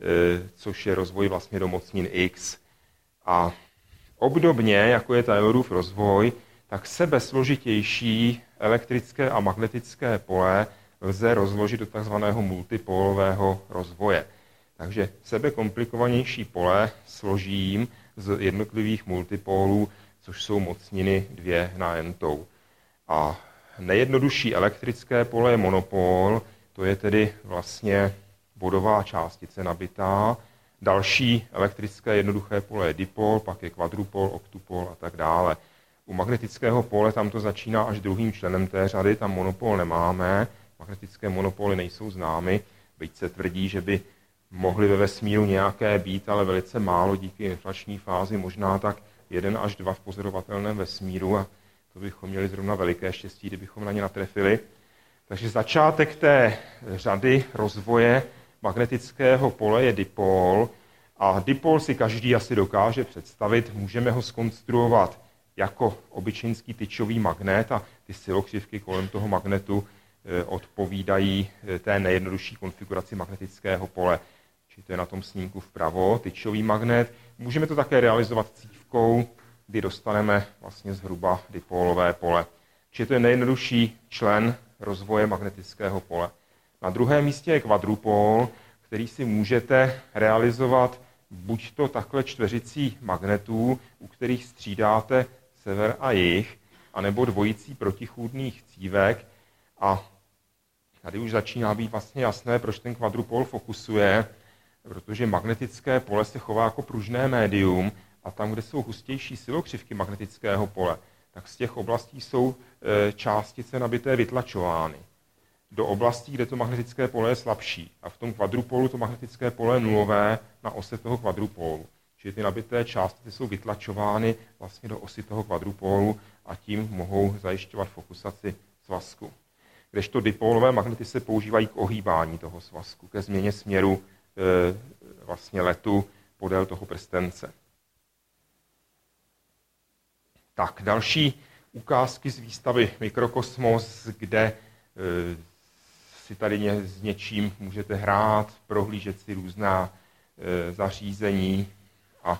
což je rozvoj vlastně do mocnin X. A obdobně, jako je Taylorův rozvoj, tak sebesložitější elektrické a magnetické pole lze rozložit do takzvaného multipólového rozvoje. Takže sebekomplikovanější pole složím z jednotlivých multipólů, což jsou mocniny 2 na n-tou. A nejjednodušší elektrické pole je monopól, to je tedy vlastně bodová částice nabitá. Další elektrické jednoduché pole je dipol, pak je kvadrupol, oktupol a tak dále. U magnetického pole tam to začíná až druhým členem té řady, tam monopol nemáme, magnetické monopoly nejsou známy, byť se tvrdí, že by mohly ve vesmíru nějaké být, ale velice málo díky inflační fázi, možná tak 1 až 2 v pozorovatelném vesmíru a to bychom měli zrovna veliké štěstí, kdybychom na ně natrefili. Takže začátek té řady rozvoje magnetického pole je dipol a dipol si každý asi dokáže představit, můžeme ho zkonstruovat jako obyčejný tyčový magnet a ty silokřivky kolem toho magnetu odpovídají té nejjednodušší konfiguraci magnetického pole. Čili to je na tom snímku vpravo, tyčový magnet. Můžeme to také realizovat cívkou, kdy dostaneme vlastně zhruba dipolové pole. Čili to je nejjednodušší člen rozvoje magnetického pole. Na druhém místě je kvadrupol, který si můžete realizovat buď to takhle čtveřicí magnetů, u kterých střídáte sever a jih, anebo dvojicí protichůdných cívek. A tady už začíná být vlastně jasné, proč ten kvadrupol fokusuje, protože magnetické pole se chová jako pružné médium a tam, kde jsou hustější silokřivky magnetického pole, tak z těch oblastí jsou částice nabité vytlačovány do oblastí, kde to magnetické pole je slabší. A v tom kvadrupolu to magnetické pole je nulové na ose toho kvadrupolu. Čili ty nabité částice jsou vytlačovány vlastně do osy toho kvadrupolu a tím mohou zajišťovat fokusaci svazku. Kdežto dipolové magnety se používají k ohýbání toho svazku, ke změně směru vlastně letu podél toho prstence. Tak, další ukázky z výstavy Mikrokosmos, kde si tady s něčím můžete hrát, prohlížet si různá zařízení a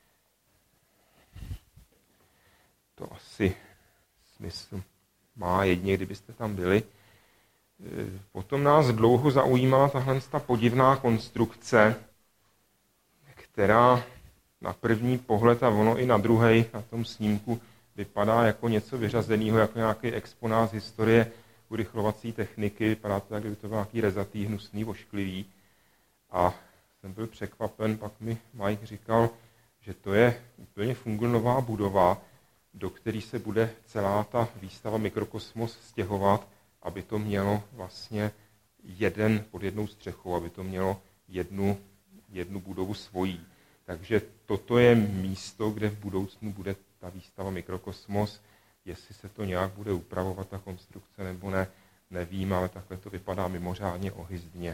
to asi smysl má jedině, kdybyste tam byli. Potom nás dlouho zaujímala tahle podivná konstrukce, která na první pohled a ono i na druhý na tom snímku vypadá jako něco vyřazeného, jako nějaký exponát z historie urychlovací techniky. Vypadá to, jak kdyby to byl nějaký rezatý, hnusný, ošklivý. A jsem byl překvapen, pak mi Mike říkal, že to je úplně funglnová budova, do které se bude celá ta výstava Mikrokosmos stěhovat, aby to mělo vlastně pod jednou střechou, aby to mělo jednu budovu svojí. Takže toto je místo, kde v budoucnu bude ta výstava Mikrokosmos. Jestli se to nějak bude upravovat, ta konstrukce, nebo ne, nevím, ale takhle to vypadá mimořádně ohyzdně.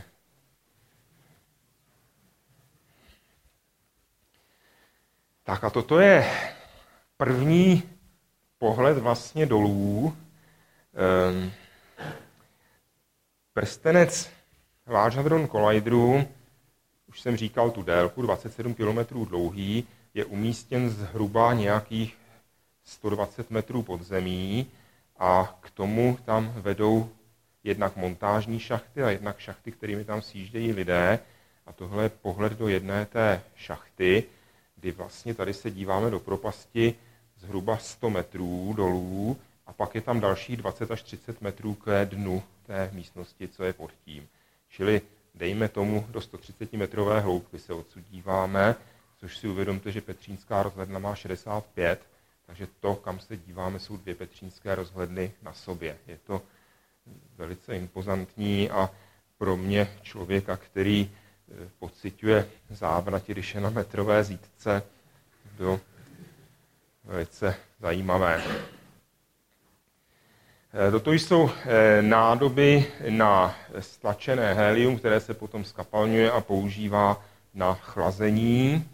Tak a toto je první pohled vlastně dolů. Prstenec Large Hadron Collideru, už jsem říkal tu délku, 27 km dlouhý, je umístěn zhruba nějakých 120 metrů pod zemí a k tomu tam vedou jednak montážní šachty a jednak šachty, kterými tam sjíždějí lidé. A tohle je pohled do jedné té šachty, kdy vlastně tady se díváme do propasti zhruba 100 metrů dolů a pak je tam dalších 20 až 30 metrů k dnu té místnosti, co je pod tím. Čili dejme tomu do 130 metrové hloubky se odsud díváme, což si uvědomte, že Petřínská rozhledna má 65, takže to, kam se díváme, jsou 2 petřínské rozhledny na sobě. Je to velice impozantní a pro mě člověka, který pociťuje závratě, když je na metrové zítce, bylo velice zajímavé. Toto jsou nádoby na stlačené helium, které se potom skapalňuje a používá na chlazení.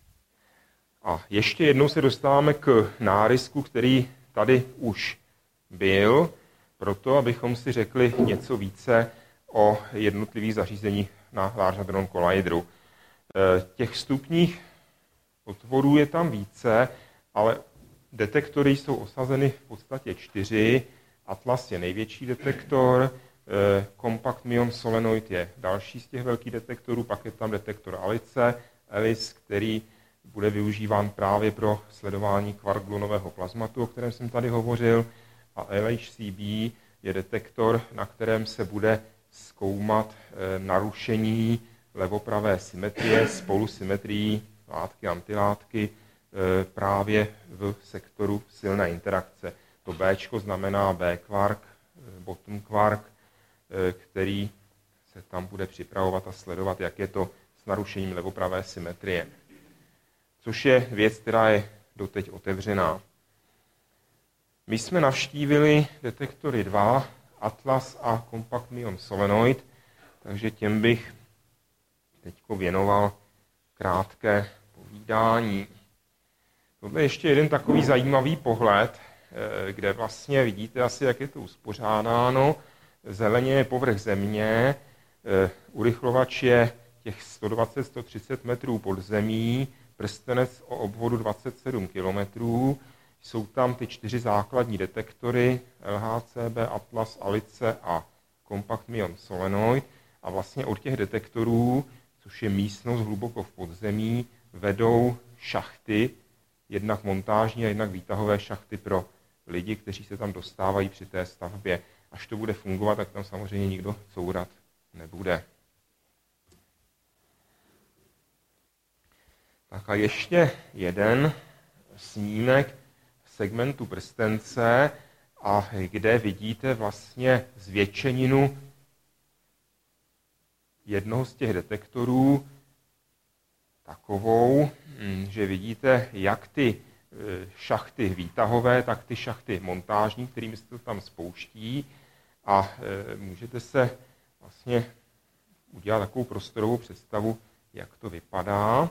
A ještě jednou se dostáváme k nárysku, který tady už byl proto, abychom si řekli něco více o jednotlivých zařízeních na Large Hadron Collideru. Těch vstupních otvorů je tam více, ale detektory jsou osazeny v podstatě 4. Atlas je největší detektor, Compact Muon Solenoid je další z těch velkých detektorů, pak je tam detektor Alice, který bude využíván právě pro sledování kvark-gluonového plazmatu, o kterém jsem tady hovořil, a LHCb je detektor, na kterém se bude zkoumat narušení levopravé symetrie spolu symetrií látky a antilátky právě v sektoru silné interakce. To Bčko znamená B-kvark, bottom quark, který se tam bude připravovat a sledovat, jak je to s narušením levopravé symetrie. Což je věc, která je doteď otevřená. My jsme navštívili detektory 2, Atlas a Compact Muon Solenoid, takže těm bych teď věnoval krátké povídání. Tohle je ještě jeden takový zajímavý pohled, kde vlastně vidíte asi, jak je to uspořádáno. Zeleně je povrch země, urychlovač je těch 120-130 metrů pod zemí, prstenec o obvodu 27 km. Jsou tam ty 4 základní detektory, LHCb, Atlas, Alice a Compact Muon Solenoid. A vlastně od těch detektorů, což je místnost hluboko v podzemí, vedou šachty, jednak montážní a jednak výtahové šachty pro lidi, kteří se tam dostávají při té stavbě. Až to bude fungovat, tak tam samozřejmě nikdo courat nebude. Tak a ještě jeden snímek segmentu prstence, a kde vidíte vlastně zvětšeninu jednoho z těch detektorů takovou, že vidíte jak ty šachty výtahové, tak ty šachty montážní, kterými se to tam spouští, a můžete se vlastně udělat takovou prostorovou představu, jak to vypadá.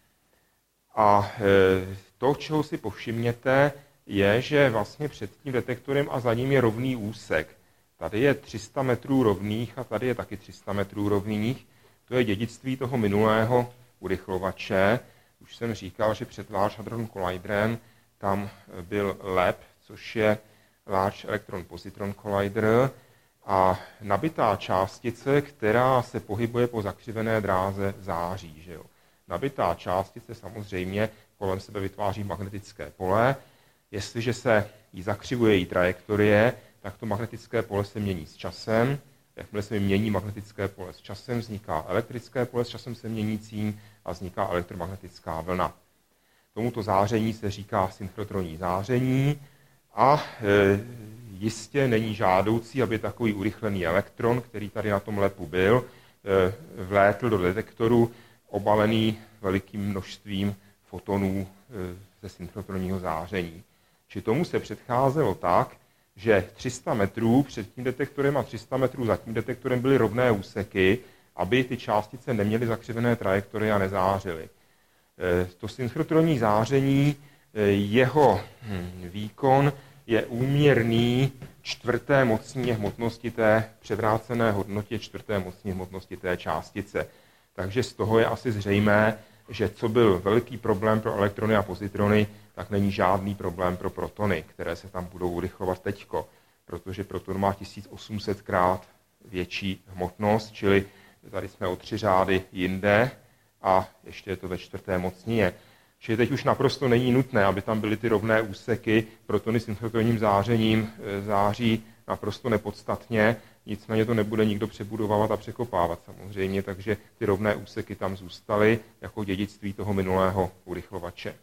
A to, čeho si povšimněte, je, že vlastně před tím detektorem a za ním je rovný úsek. Tady je 300 metrů rovných a tady je taky 300 metrů rovných. To je dědictví toho minulého urychlovače. Už jsem říkal, že před Large Hadron Colliderem tam byl LEP, což je Large Electron Positron Collider, a nabitá částice, která se pohybuje po zakřivené dráze, září. Že jo? Nabitá částice samozřejmě kolem sebe vytváří magnetické pole. Jestliže se jí zakřivuje její trajektorie, tak to magnetické pole se mění s časem. Jakmile se mění magnetické pole s časem, vzniká elektrické pole s časem se měnícím a vzniká elektromagnetická vlna. Tomuto záření se říká synchrotronní záření a jistě není žádoucí, aby takový urychlený elektron, který tady na tom LEPu byl, vlétl do detektoru obalený velikým množstvím fotonů ze synchrotronního záření. Či tomu se předcházelo tak, že 300 metrů před tím detektorem a 300 metrů za tím detektorem byly rovné úseky, aby ty částice neměly zakřivené trajektorie a nezářily. To synchrotronní záření, jeho výkon je úměrný čtvrté mocnině hmotnosti té převrácené hodnotě čtvrté mocnině hmotnosti té částice. Takže z toho je asi zřejmé, že co byl velký problém pro elektrony a pozitrony, tak není žádný problém pro protony, které se tam budou urychlovat teďko, protože proton má 1800krát větší hmotnost, čili tady jsme o 3 řády jinde a ještě je to ve čtvrté mocnině. Čili teď už naprosto není nutné, aby tam byly ty rovné úseky, protony s synchrotronním zářením září naprosto nepodstatně, nicméně to nebude nikdo přebudovávat a překopávat samozřejmě, takže ty rovné úseky tam zůstaly jako dědictví toho minulého urychlovače.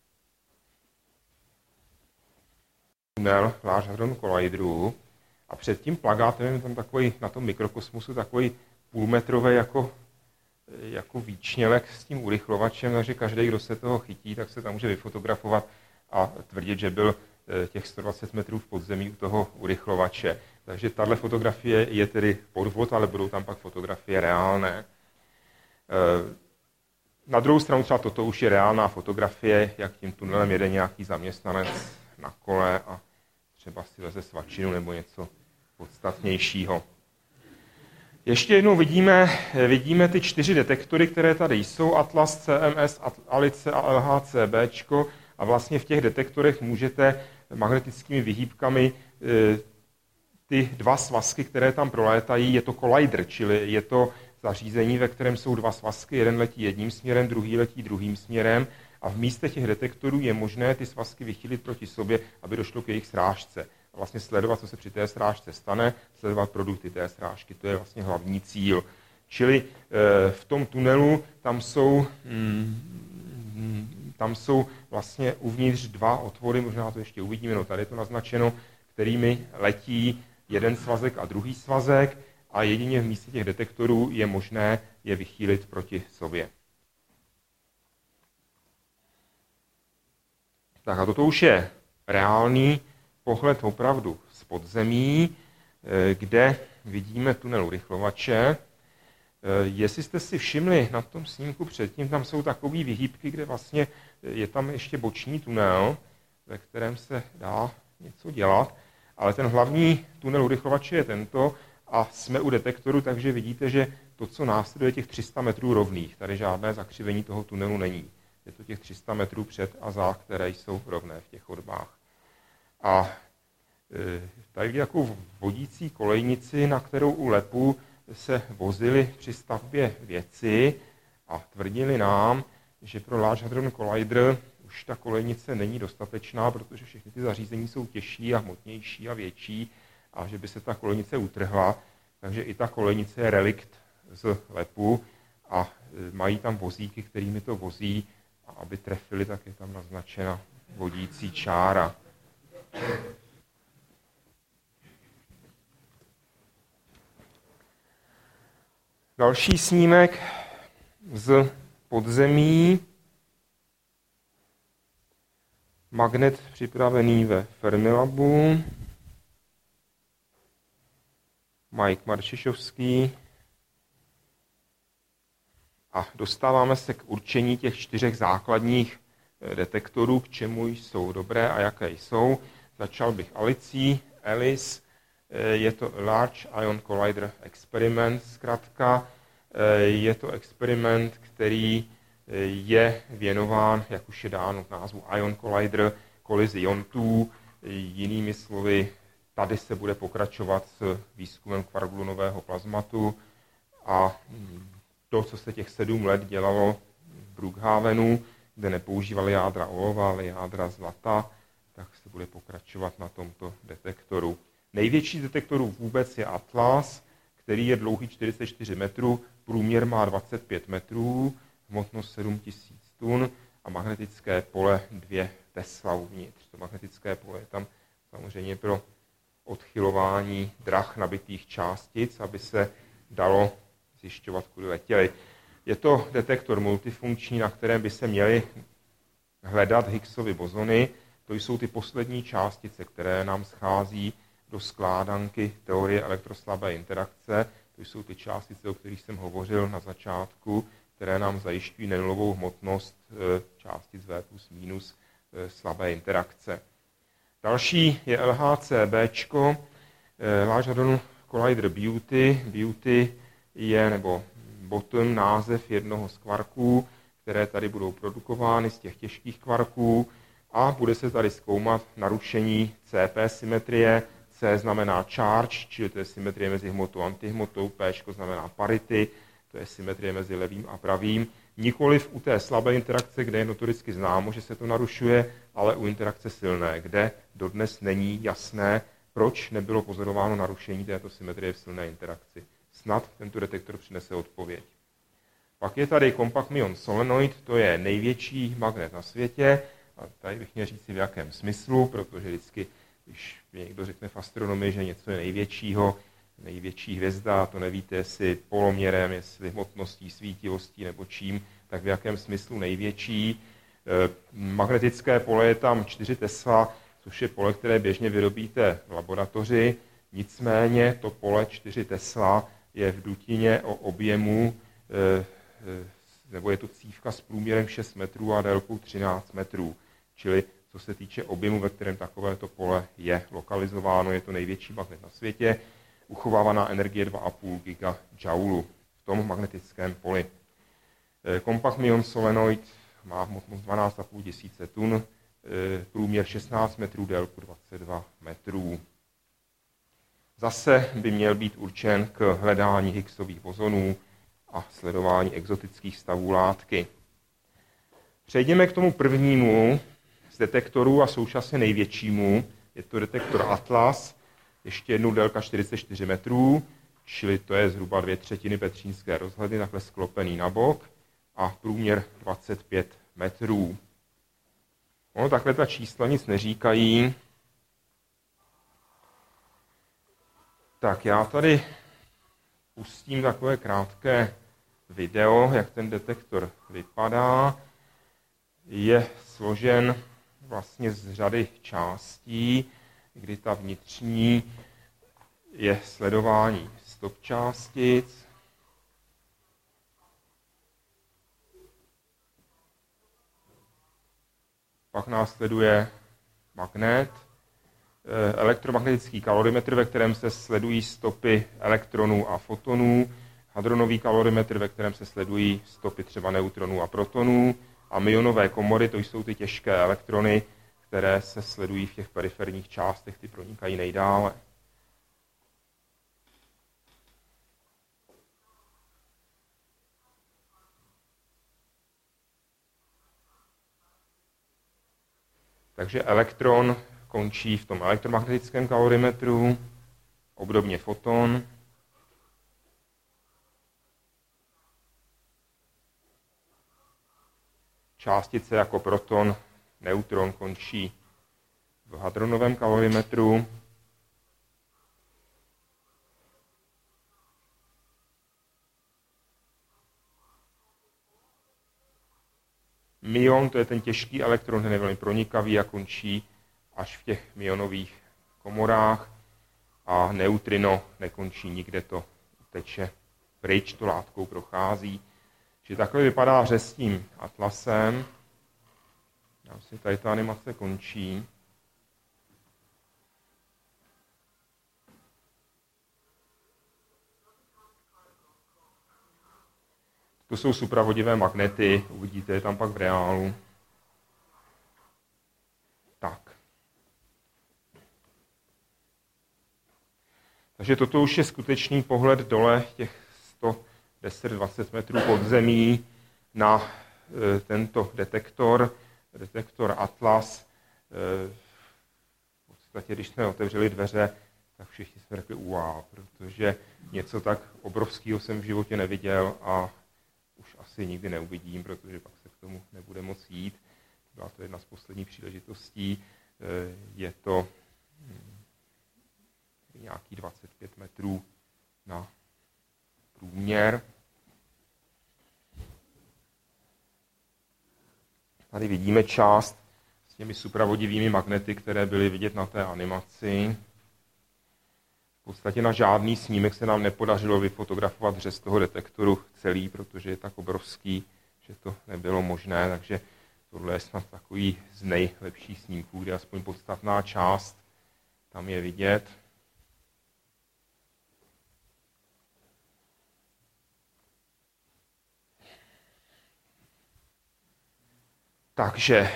Tunel Large Hadron Collideru a před tím plagátem je tam takový, na tom mikrokosmosu takový půlmetrový jako výčnělek s tím urychlovačem, takže každý, kdo se toho chytí, tak se tam může vyfotografovat a tvrdit, že byl těch 120 metrů v podzemí u toho urychlovače. Takže tahle fotografie je tedy podvod, ale budou tam pak fotografie reálné. Na druhou stranu třeba toto už je reálná fotografie, jak tím tunelem jede nějaký zaměstnanec na kole a třeba si leze svačinu nebo něco podstatnějšího. Ještě jednou vidíme ty 4 detektory, které tady jsou, Atlas, CMS, Alice a LHCb. A vlastně v těch detektorech můžete magnetickými vyhýbkami ty 2 svazky, které tam prolétají, je to collider, čili je to zařízení, ve kterém jsou 2 svazky, jeden letí jedním směrem, druhý letí druhým směrem a v místě těch detektorů je možné ty svazky vychylit proti sobě, aby došlo k jejich srážce. A vlastně sledovat, co se při té srážce stane, sledovat produkty té srážky, to je vlastně hlavní cíl. Čili v tom tunelu tam jsou vlastně uvnitř 2 otvory, možná to ještě uvidíme, no tady je to naznačeno, kterými letí jeden svazek a druhý svazek a jedině v místě těch detektorů je možné je vychýlit proti sobě. Tak a toto už je reálný pohled opravdu z podzemí, kde vidíme tunel urychlovače. Jestli jste si všimli na tom snímku předtím, tam jsou takové vyhýbky, kde vlastně je tam ještě boční tunel, ve kterém se dá něco dělat, ale ten hlavní tunel urychlovače je tento a jsme u detektoru, takže vidíte, že to, co následuje těch 300 metrů rovných, tady žádné zakřivení toho tunelu není. Je to těch 300 metrů před a za, které jsou rovné v těch chodbách. A tady je takovou vodící kolejnici, na kterou u LEPu se vozili při stavbě věci a tvrdili nám, že pro Large Hadron Collider už ta kolejnice není dostatečná, protože všechny ty zařízení jsou těžší a hmotnější a větší a že by se ta kolejnice utrhla. Takže i ta kolejnice je relikt z LEPu a mají tam vozíky, kterými to vozí a aby trefili, tak je tam naznačena vodící čára. Další snímek z podzemí. Magnet připravený ve Fermilabu. Mike Marčišovský. A dostáváme se k určení těch 4 základních detektorů, k čemu jsou dobré a jaké jsou. Začal bych Alicí, Alice. Je to Large Ion Collider Experiment, zkrátka. Je to experiment, který je věnován, jak už je dáno v názvu Ion Collider, kolizi iontů. Jinými slovy, tady se bude pokračovat s výzkumem kvarkgluonového plazmatu a to, co se těch 7 let dělalo v Brookhavenu, kde nepoužívali jádra olova, ale jádra zlata, tak se bude pokračovat na tomto detektoru. Největší z detektorů vůbec je Atlas, který je dlouhý 44 metrů, průměr má 25 metrů, hmotnost 7000 tun a magnetické pole 2 Tesla uvnitř. To magnetické pole je tam samozřejmě pro odchylování drah nabitých částic, aby se dalo zjišťovat, kudy letěly. Je to detektor multifunkční, na kterém by se měly hledat Higgsovy bozony. To jsou ty poslední částice, které nám schází do skládanky teorie elektroslabé interakce. To jsou ty částice, o kterých jsem hovořil na začátku, které nám zajišťují nenulovou hmotnost částic V plus minus slabé interakce. Další je LHCb, Large Hadron Collider Beauty. Beauty je, nebo bottom, název jednoho z kvarků, které tady budou produkovány z těch těžkých kvarků a bude se tady zkoumat narušení CP symetrie. C znamená charge, čili to je symetrie mezi hmotou a antihmotou, P znamená parity, to je symetrie mezi levým a pravým. Nikoliv u té slabé interakce, kde je notoricky známo, že se to narušuje, ale u interakce silné, kde dodnes není jasné, proč nebylo pozorováno narušení této symetrie v silné interakci. Snad tento detektor přinese odpověď. Pak je tady Compact Muon Solenoid, to je největší magnet na světě. A tady bych měl říct v jakém smyslu, protože vždycky, když někdo řekne v astronomii, že něco je největší hvězda, to nevíte, jestli poloměrem, jestli hmotností, svítivostí nebo čím, tak v jakém smyslu největší. Magnetické pole je tam 4 Tesla, což je pole, které běžně vyrobíte v laboratoři. Nicméně to pole 4 Tesla je v dutině o objemu, nebo je to cívka s průměrem 6 metrů a délkou 13 metrů. Čili co se týče objemu, ve kterém takovéto pole je lokalizováno. Je to největší magnet na světě. Uchovávaná energie 2,5 gigajoule v tom magnetickém poli. Compact Mion Solenoid má hmotnost 12,5 tisíce tun, průměr 16 metrů, délku 22 metrů. Zase by měl být určen k hledání Higgsových bozonů a sledování exotických stavů látky. Přejdeme k tomu prvnímu z detektorů a současně největšímu. Je to detektor Atlas, ještě jednou délka 44 metrů, čili to je zhruba 2/3 petřínské rozhledy, takhle sklopený na bok, a průměr 25 metrů. Ono takhle ta čísla nic neříkají. Tak já tady pustím takové krátké video, jak ten detektor vypadá. Je složen vlastně z řady částí, kdy ta vnitřní je sledování stop částic. Pak následuje magnet, elektromagnetický kalorimetr, ve kterém se sledují stopy elektronů a fotonů, hadronový kalorimetr, ve kterém se sledují stopy třeba neutronů a protonů, a myonové komory, to jsou ty těžké elektrony, které se sledují v těch periferních částech, ty pronikají nejdále. Takže elektron končí v tom elektromagnetickém kalorimetru, obdobně foton. Částice jako proton, neutron končí v hadronovém kalorimetru. Myon, to je ten těžký elektron, ten je velmi pronikavý a končí až v těch myonových komorách. A neutrino nekončí nikde, to teče pryč, to látkou prochází. Čili takhle vypadá hře s tím Atlasem. Já si tady ta animace končí. To jsou supravodivé magnety, uvidíte je tam pak v reálu. Tak. Takže toto už je skutečný pohled dole těch 110-20 metrů pod zemí na tento detektor Atlas. V podstatě, když jsme otevřeli dveře, tak všichni jsme řekli wow, protože něco tak obrovského jsem v životě neviděl a už asi nikdy neuvidím, protože pak se k tomu nebude moc jít. Byla to jedna z posledních příležitostí. Je to nějaký 25 metrů na průměr. Tady vidíme část s těmi supravodivými magnety, které byly vidět na té animaci. V podstatě na žádný snímek se nám nepodařilo vyfotografovat řez toho detektoru celý, protože je tak obrovský, že to nebylo možné, takže tohle je snad takový z nejlepších snímků, kde aspoň podstatná část tam je vidět. Takže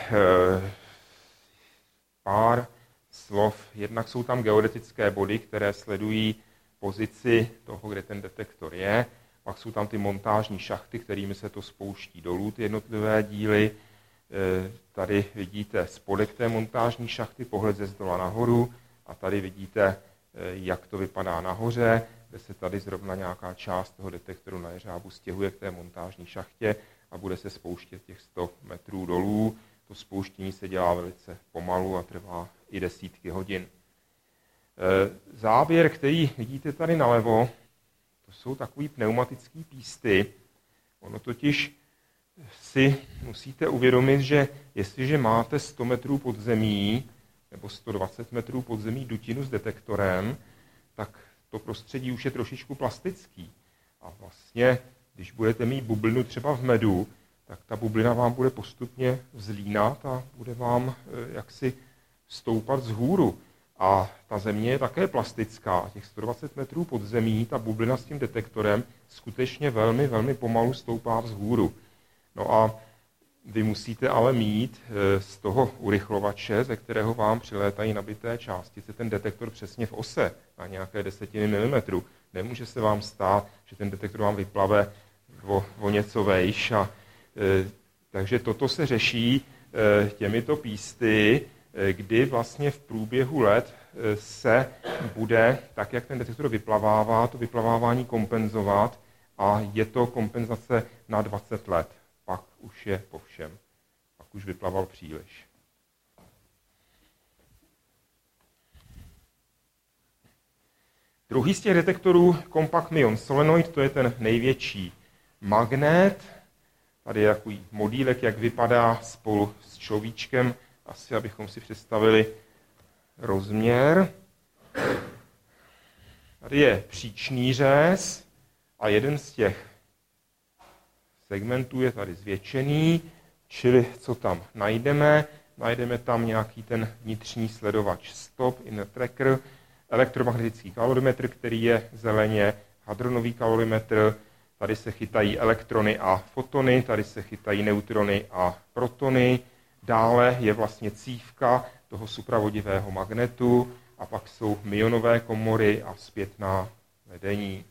pár slov. Jednak jsou tam geodetické body, které sledují pozici toho, kde ten detektor je. Pak jsou tam ty montážní šachty, kterými se to spouští dolů, ty jednotlivé díly. Tady vidíte spodek té montážní šachty, pohled ze zdola nahoru. A tady vidíte, jak to vypadá nahoře, kde se tady zrovna nějaká část toho detektoru na jeřábu stěhuje k té montážní šachtě a bude se spouštět těch 100 metrů dolů. To spouštění se dělá velice pomalu a trvá i desítky hodin. Záběr, který vidíte tady nalevo, to jsou takový pneumatický písty. Ono totiž si musíte uvědomit, že jestliže máte 100 metrů pod zemí nebo 120 metrů pod zemí dutinu s detektorem, tak to prostředí už je trošičku plastický. A vlastně, když budete mít bublinu třeba v medu, tak ta bublina vám bude postupně vzlínat a bude vám jaksi stoupat vzhůru. A ta země je také plastická. Těch 120 metrů pod zemí, ta bublina s tím detektorem skutečně velmi, velmi pomalu stoupá vzhůru. No a vy musíte ale mít z toho urychlovače, ze kterého vám přilétají nabité částice, ten detektor přesně v ose na nějaké 10 mm. Nemůže se vám stát, že ten detektor vám vyplave o něco vejš. Takže toto se řeší těmito písty, kdy vlastně v průběhu let se bude, tak jak ten detektor vyplavává, to vyplavávání kompenzovat a je to kompenzace na 20 let. Pak už je po všem. Pak už vyplaval příliš. Druhý z těch detektorů, Compact Muon Solenoid, to je ten největší magnet. Tady je takový modílek, jak vypadá spolu s človíčkem, asi abychom si představili rozměr. Tady je příčný řez a jeden z těch segmentů je tady zvětšený, čili co tam najdeme? Najdeme tam nějaký ten vnitřní sledovač stop, inner tracker, elektromagnetický kalorimetr, který je zeleně, hadronový kalorimetr, tady se chytají elektrony a fotony, tady se chytají neutrony a protony, dále je vlastně cívka toho supravodivého magnetu a pak jsou myonové komory a zpětná vedení.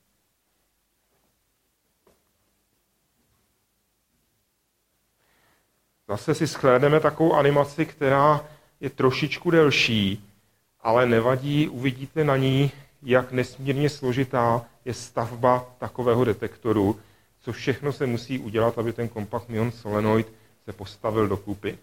Zase si shlédneme takovou animaci, která je trošičku delší, ale nevadí, uvidíte na ní, jak nesmírně složitá je stavba takového detektoru, co všechno se musí udělat, aby ten Compact Muon Solenoid se postavil dokupy.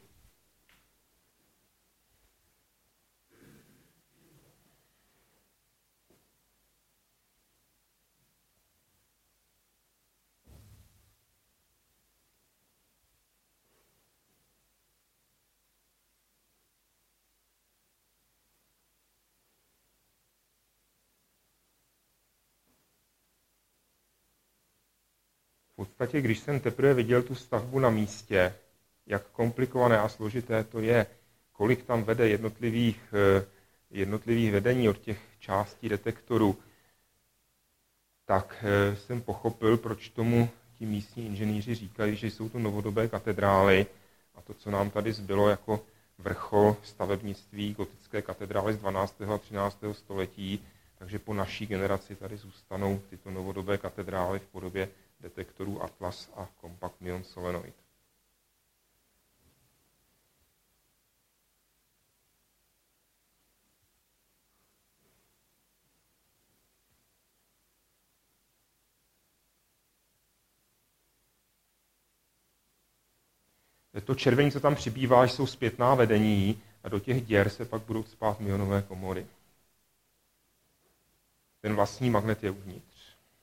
V podstatě, když jsem teprve viděl tu stavbu na místě, jak komplikované a složité to je, kolik tam vede jednotlivých vedení od těch částí detektoru, tak jsem pochopil, proč tomu ti místní inženýři říkají, že jsou to novodobé katedrály a to, co nám tady zbylo jako vrchol stavebnictví gotické katedrály z 12. a 13. století, takže po naší generaci tady zůstanou tyto novodobé katedrály v podobě detektorů Atlas a Compact Muon Solenoid. To červené, co tam přibývá, jsou zpětná vedení a do těch děr se pak budou cpát myonové komory. Ten vlastní magnet je uvnitř.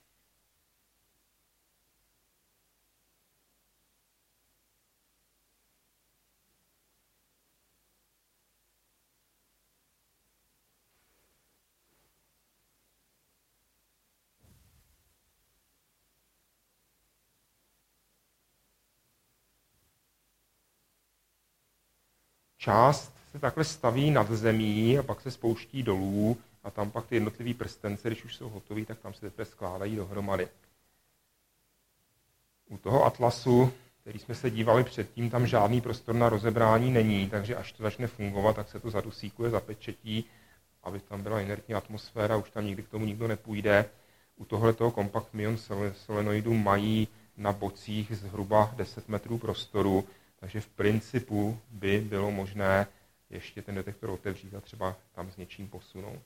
Část se takhle staví nad zemí a pak se spouští dolů a tam pak ty jednotlivý prstence, když už jsou hotový, tak tam se teprve skládají dohromady. U toho Atlasu, který jsme se dívali předtím, tam žádný prostor na rozebrání není, takže až to začne fungovat, tak se to zadusíkuje, zapečetí, aby tam byla inertní atmosféra, už tam nikdy k tomu nikdo nepůjde. U tohletoho Compact Muon Solenoidu mají na bocích zhruba 10 metrů prostoru, takže v principu by bylo možné ještě ten detektor otevřít a třeba tam s něčím posunout.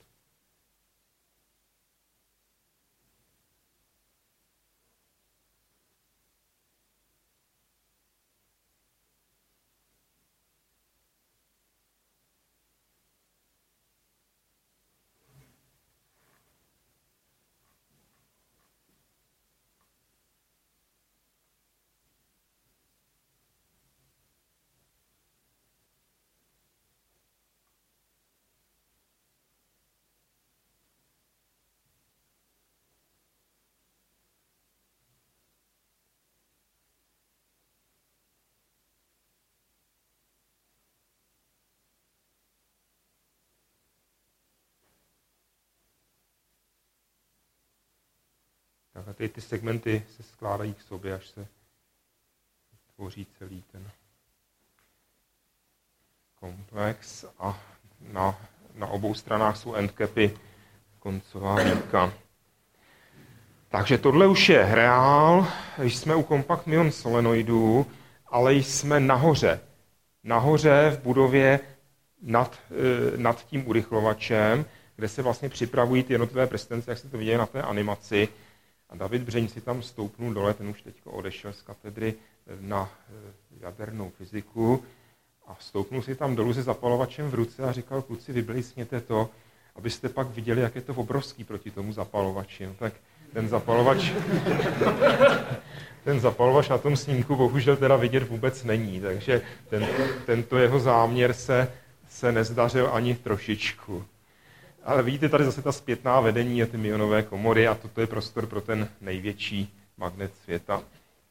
Tak a ty segmenty se skládají k sobě, až se tvoří celý ten komplex a na obou stranách jsou endcapy, koncová výtka. Takže tohle už je reál, jsme u Compact Mion solenoidů, ale jsme nahoře. Nahoře v budově nad tím urychlovačem, kde se vlastně připravují ty jednotlivé prstence, jak se to viděli na té animaci. A David Břeň si tam stoupnul dole, ten už teď odešel z katedry na jadernou fyziku a stoupnul si tam dolů se zapalovačem v ruce a říkal, kluci, vyblízněte to, abyste pak viděli, jak je to obrovský proti tomu zapalovači. No, tak ten zapalovač na tom snímku bohužel teda vidět vůbec není, takže tento jeho záměr se nezdařil ani trošičku. Ale vidíte tady zase ta zpětná vedení a ty myonové komory a toto je prostor pro ten největší magnet světa.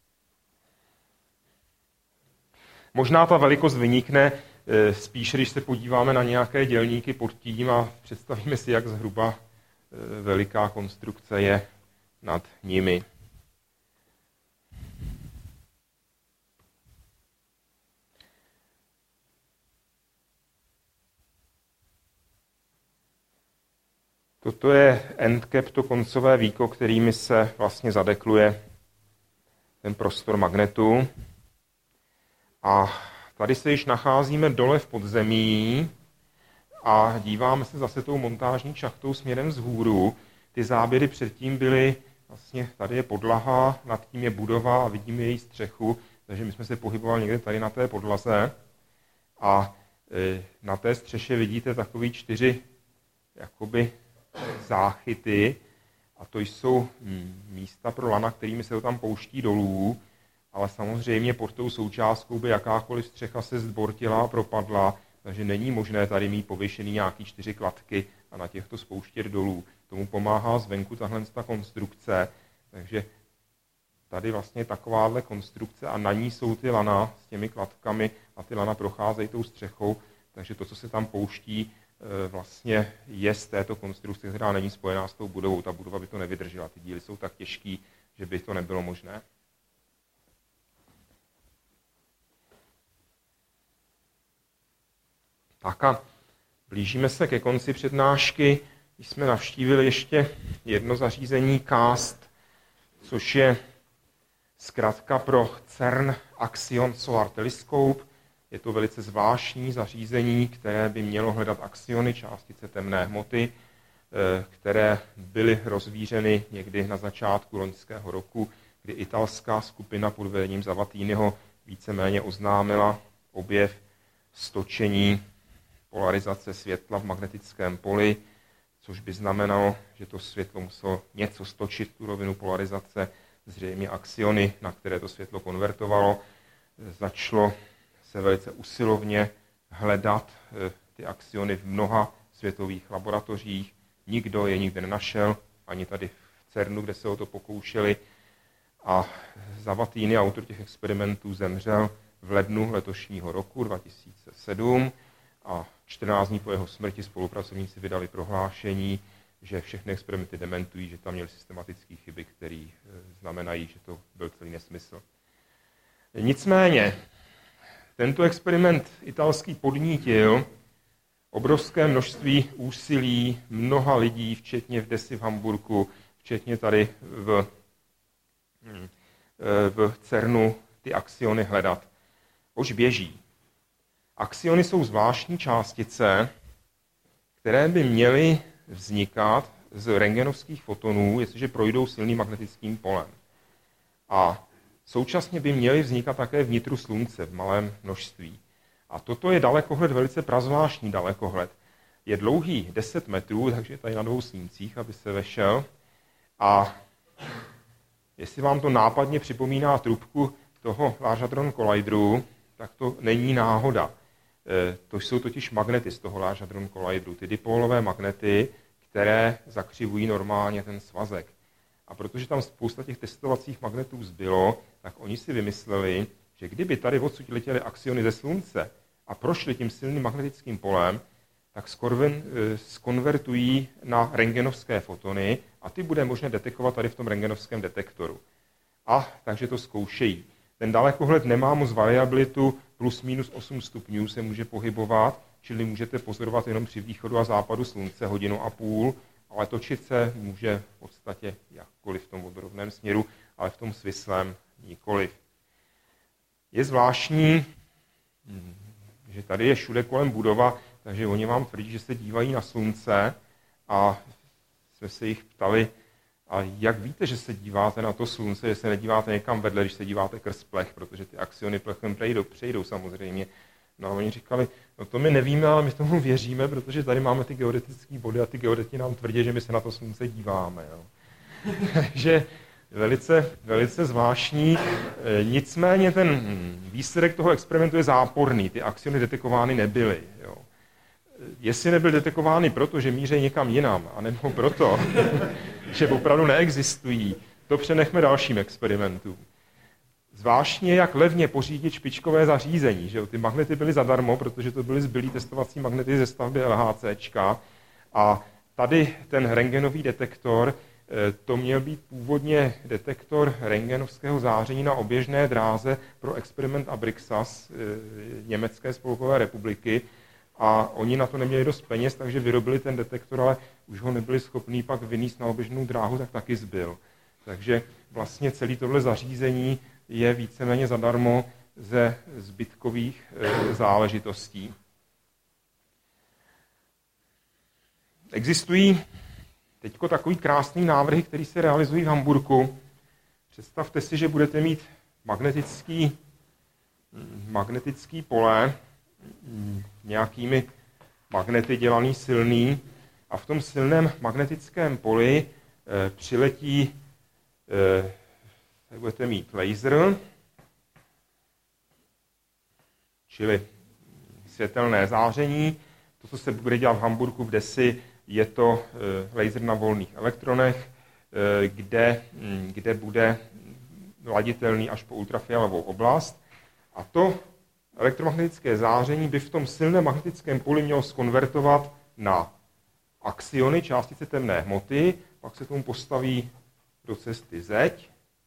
Možná ta velikost vynikne spíš, když se podíváme na nějaké dělníky pod tím a představíme si, jak zhruba veliká konstrukce je nad nimi. Toto je endcap, to koncové víko, kterými se vlastně zadekluje ten prostor magnetu. A tady se již nacházíme dole v podzemí a díváme se zase tou montážní šachtou směrem vzhůru. Ty záběry předtím byly, vlastně tady je podlaha, nad tím je budova a vidíme její střechu, takže my jsme se pohybovali někde tady na té podlaze. A na té střeše vidíte takový 4 jakoby záchyty a to jsou místa pro lana, kterými se to tam pouští dolů, ale samozřejmě pod tou součástkou by jakákoliv střecha se zdbortila a propadla, takže není možné tady mít pověšený nějaký 4 kladky a na těchto spouštět dolů. Tomu pomáhá zvenku tahle konstrukce, takže tady vlastně takováhle konstrukce a na ní jsou ty lana s těmi kladkami a ty lana procházejí tou střechou, takže to, co se tam pouští, vlastně je z této konstrukce, která není spojená s tou budovou. Ta budova by to nevydržela. Ty díly jsou tak těžký, že by to nebylo možné. Tak a blížíme se ke konci přednášky. Jsme navštívili ještě jedno zařízení CAST, což je zkratka pro CERN Axion Solar Telescope. Je to velice zvláštní zařízení, které by mělo hledat axiony, částice temné hmoty, které byly rozvířeny někdy na začátku loňského roku, kdy italská skupina pod vedením Zavattiniho víceméně oznámila objev stočení polarizace světla v magnetickém poli, což by znamenalo, že to světlo muselo něco stočit, tu rovinu polarizace, zřejmě axiony, na které to světlo konvertovalo. Začalo se velice usilovně hledat ty axiony v mnoha světových laboratořích. Nikdo je nikde nenašel, ani tady v CERNu, kde se o to pokoušeli. A Zavattini, autor těch experimentů, zemřel v lednu letošního roku 2007 a 14 dní po jeho smrti spolupracovníci vydali prohlášení, že všechny experimenty dementují, že tam měli systematické chyby, které znamenají, že to byl celý nesmysl. Nicméně, tento experiment italský podnítil obrovské množství úsilí mnoha lidí, včetně v DESI v Hamburku, včetně tady v CERNu, ty axiony hledat. Oč běží? Axiony jsou zvláštní částice, které by měly vznikat z rentgenovských fotonů, jestliže projdou silným magnetickým polem. A současně by měly vznikat také vnitru Slunce v malém množství. A toto je dalekohled, velice prazvláštní dalekohled. Je dlouhý 10 metrů, takže je tady na 2 snímcích, aby se vešel. A jestli vám to nápadně připomíná trubku toho Large Hadron Collideru, tak to není náhoda. To jsou totiž magnety z toho Large Hadron Collideru, ty dipolové magnety, které zakřivují normálně ten svazek. A protože tam spousta těch testovacích magnetů zbylo, tak oni si vymysleli, že kdyby tady odsud letěly axiony ze Slunce a prošly tím silným magnetickým polem, tak skonvertují na rentgenovské fotony a ty bude možné detekovat tady v tom rentgenovském detektoru. A takže to zkoušejí. Ten dalekohled nemá moc variabilitu, plus minus 8 stupňů se může pohybovat, čili můžete pozorovat jenom při východu a západu slunce 1,5 hodiny, ale točit se může v podstatě jakkoliv v tom vodorovném směru, ale v tom svislém nikoliv. Je zvláštní, že tady je všude kolem budova, takže oni vám tvrdí, že se dívají na slunce a jsme se jich ptali, a jak víte, že se díváte na to slunce, že se nedíváte někam vedle, když se díváte krz plech, protože ty axiony plechem přejdou samozřejmě. No a oni říkali, no to my nevíme, ale my tomu věříme, protože tady máme ty geodetické body a ty geodeti nám tvrdí, že my se na to slunce díváme. Jo. Takže velice zvláštní. Nicméně ten výsledek toho experimentu je záporný. Ty axiony detekovány nebyly. Jo. Jestli nebyly detekovány proto, že míří někam jinam, anebo proto, že opravdu neexistují, to přenechme dalším experimentům. Zvláštně, jak levně pořídit špičkové zařízení. Že? Ty magnety byly zadarmo, protože to byly zbylý testovací magnety ze stavby LHCčka. A tady ten rentgenový detektor, to měl být původně detektor rentgenovského záření na oběžné dráze pro experiment Abrixas Německé spolkové republiky. A oni na to neměli dost peněz, takže vyrobili ten detektor, ale už ho nebyli schopní pak vynést na oběžnou dráhu, tak taky zbyl. Takže vlastně celé tohle zařízení je víceméně zadarmo ze zbytkových záležitostí. Existují teďko takový krásný návrhy, které se realizují v Hamburku. Představte si, že budete mít magnetický pole, nějakými magnety dělaný silný, a v tom silném magnetickém poli přiletí, budete mít laser, čili světelné záření. To, co se bude dělat v Hamburku v DESI, je to laser na volných elektronech, kde bude laditelný až po ultrafialovou oblast. A to elektromagnetické záření by v tom silném magnetickém poli mělo zkonvertovat na axiony, částice temné hmoty, pak se tomu postaví do cesty zeď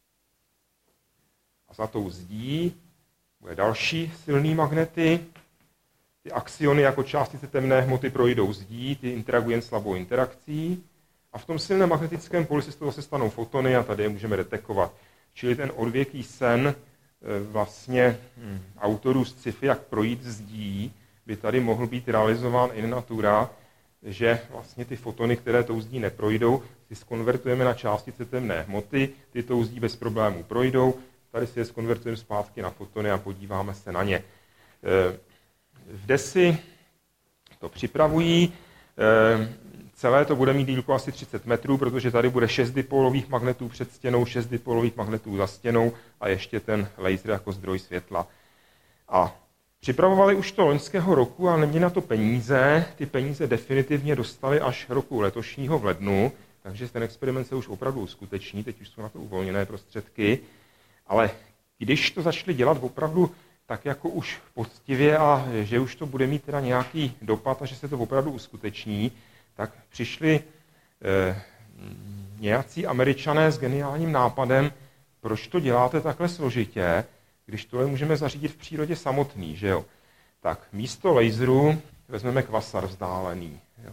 a za tou zdí bude další silný magnety. Ty axiony jako částice temné hmoty projdou zdí, ty interagují jen slabou interakcí a v tom silném magnetickém poli se z toho zase stanou fotony a tady je můžeme detekovat. Čili ten odvěký sen vlastně autorů z sci-fi, jak projít zdí, by tady mohl být realizován in natura, že vlastně ty fotony, které tou zdí neprojdou, si zkonvertujeme na částice temné hmoty, ty tou zdí bez problémů projdou, tady si je zkonvertujeme zpátky na fotony a podíváme se na ně. V DESI to připravují, celé to bude mít délku asi 30 metrů, protože tady bude 6 dipolových magnetů před stěnou, 6 dipolových magnetů za stěnou a ještě ten laser jako zdroj světla. A připravovali už to loňského roku a neměli na to peníze. Ty peníze definitivně dostali až roku letošního v lednu, takže ten experiment se už opravdu uskuteční, teď už jsou na to uvolněné prostředky. Ale když to začali dělat opravdu tak jako už poctivě a že už to bude mít teda nějaký dopad a že se to opravdu uskuteční, tak přišli nějací Američané s geniálním nápadem, proč to děláte takhle složitě, když tohle můžeme zařídit v přírodě samotný, že jo? Tak místo laseru vezmeme kvasar vzdálený. Jo?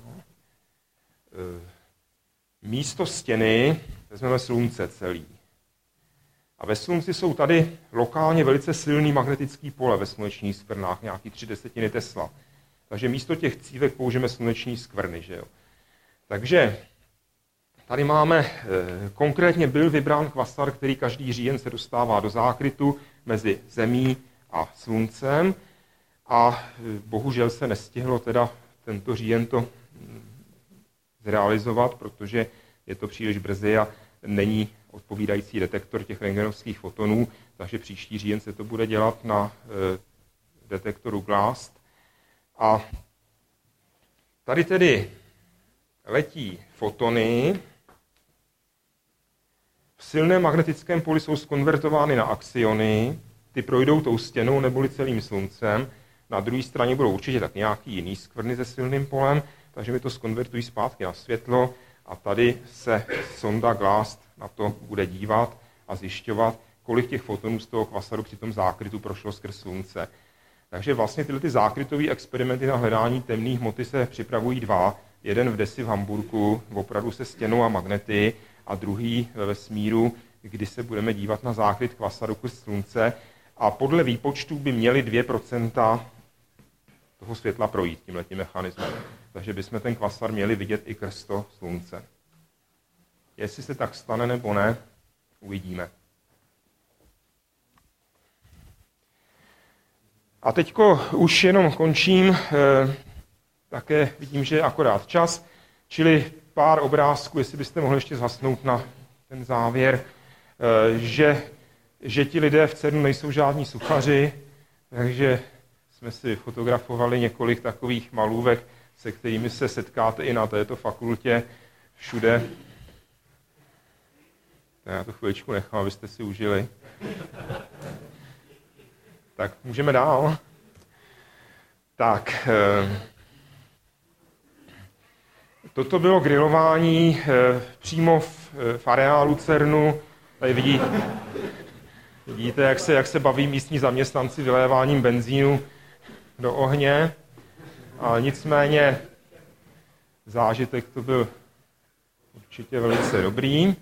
Místo stěny vezmeme slunce celý. A ve slunci jsou tady lokálně velice silný magnetický pole ve slunečních skvrnách, nějaký 0,3 Tesla. Takže místo těch cívek použijeme sluneční skvrny, že jo? Takže tady máme, konkrétně byl vybrán kvasar, který každý říjen se dostává do zákrytu mezi Zemí a Sluncem a bohužel se nestihlo teda tento říjen to zrealizovat, protože je to příliš brzy a není odpovídající detektor těch rentgenovských fotonů, takže příští říjen se to bude dělat na detektoru GLAST. A tady tedy letí fotony, v silném magnetickém poli jsou zkonvertovány na axiony, ty projdou tou stěnou neboli celým sluncem, Na druhé straně budou určitě tak nějaký jiný skvrny se silným polem, takže mi to zkonvertují zpátky na světlo a tady se sonda GLAST na to bude dívat a zjišťovat, kolik těch fotonů z toho kvasaru při tom zákrytu prošlo skrz slunce. Takže vlastně tyhle ty zákrytové experimenty na hledání temné hmoty se připravují dva. Jeden v Desi v Hamburku, opravdu se stěnou a magnety, a druhý ve vesmíru, kdy se budeme dívat na zákryt kvasaru skrz slunce. A podle výpočtů by měly 2% toho světla projít tímhletím mechanismem. Takže bychom ten kvasar měli vidět i skrz to slunce. Jestli se tak stane nebo ne, uvidíme. A teďko už jenom končím, také vidím, že je akorát čas, čili pár obrázků, jestli byste mohli ještě zhasnout na ten závěr, že ti lidé v CERNu nejsou žádní suchaři, takže jsme si fotografovali několik takových malůvek, se kterými se setkáte i na této fakultě všude. Já to chviličku nechám, abyste si užili. Tak můžeme dál. Tak, toto bylo grilování přímo v areálu CERNu. Tady vidíte, jak se baví místní zaměstnanci vyléváním benzínu do ohně. A nicméně zážitek to byl určitě velice dobrý.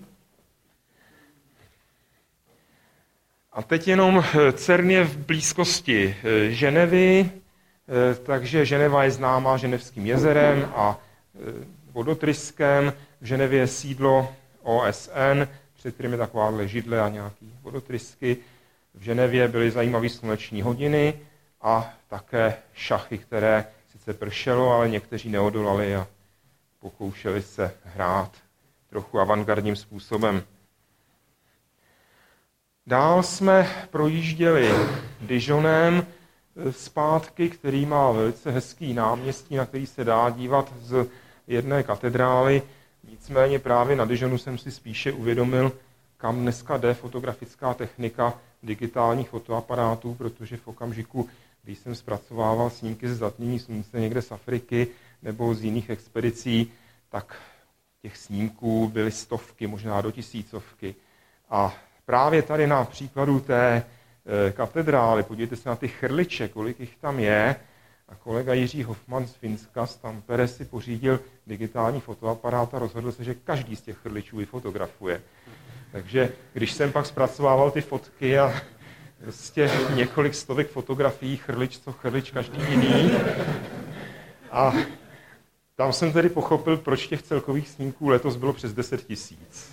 A teď jenom CERN je v blízkosti Ženevy, takže Ženeva je známá Ženevským jezerem a vodotryskem. V Ženevě je sídlo OSN, před kterým je takováhle židle a nějaký vodotrysky. V Ženevě byly zajímavé sluneční hodiny a také šachy, které sice pršelo, ale někteří neodolali a pokoušeli se hrát trochu avantgardním způsobem. Dál jsme projížděli Dijonem zpátky, který má velice hezký náměstí, na který se dá dívat z jedné katedrály. Nicméně právě na Dijonu jsem si spíše uvědomil, kam dneska jde fotografická technika digitálních fotoaparátů, protože v okamžiku, když jsem zpracovával snímky ze zatmění slunce někde z Afriky nebo z jiných expedicí, tak těch snímků byly stovky, možná do tisícovky. A právě tady na příkladu té katedrály, podívejte se na ty chrliče, kolik jich tam je. A kolega Jiří Hoffman z Finska, z Tampere, si pořídil digitální fotoaparát a rozhodl se, že každý z těch chrličů vyfotografuje. Takže když jsem pak zpracovával ty fotky a prostě několik stovek fotografií, chrlič co chrlič, každý jiný. A tam jsem tedy pochopil, proč těch celkových snímků letos bylo přes 10 000.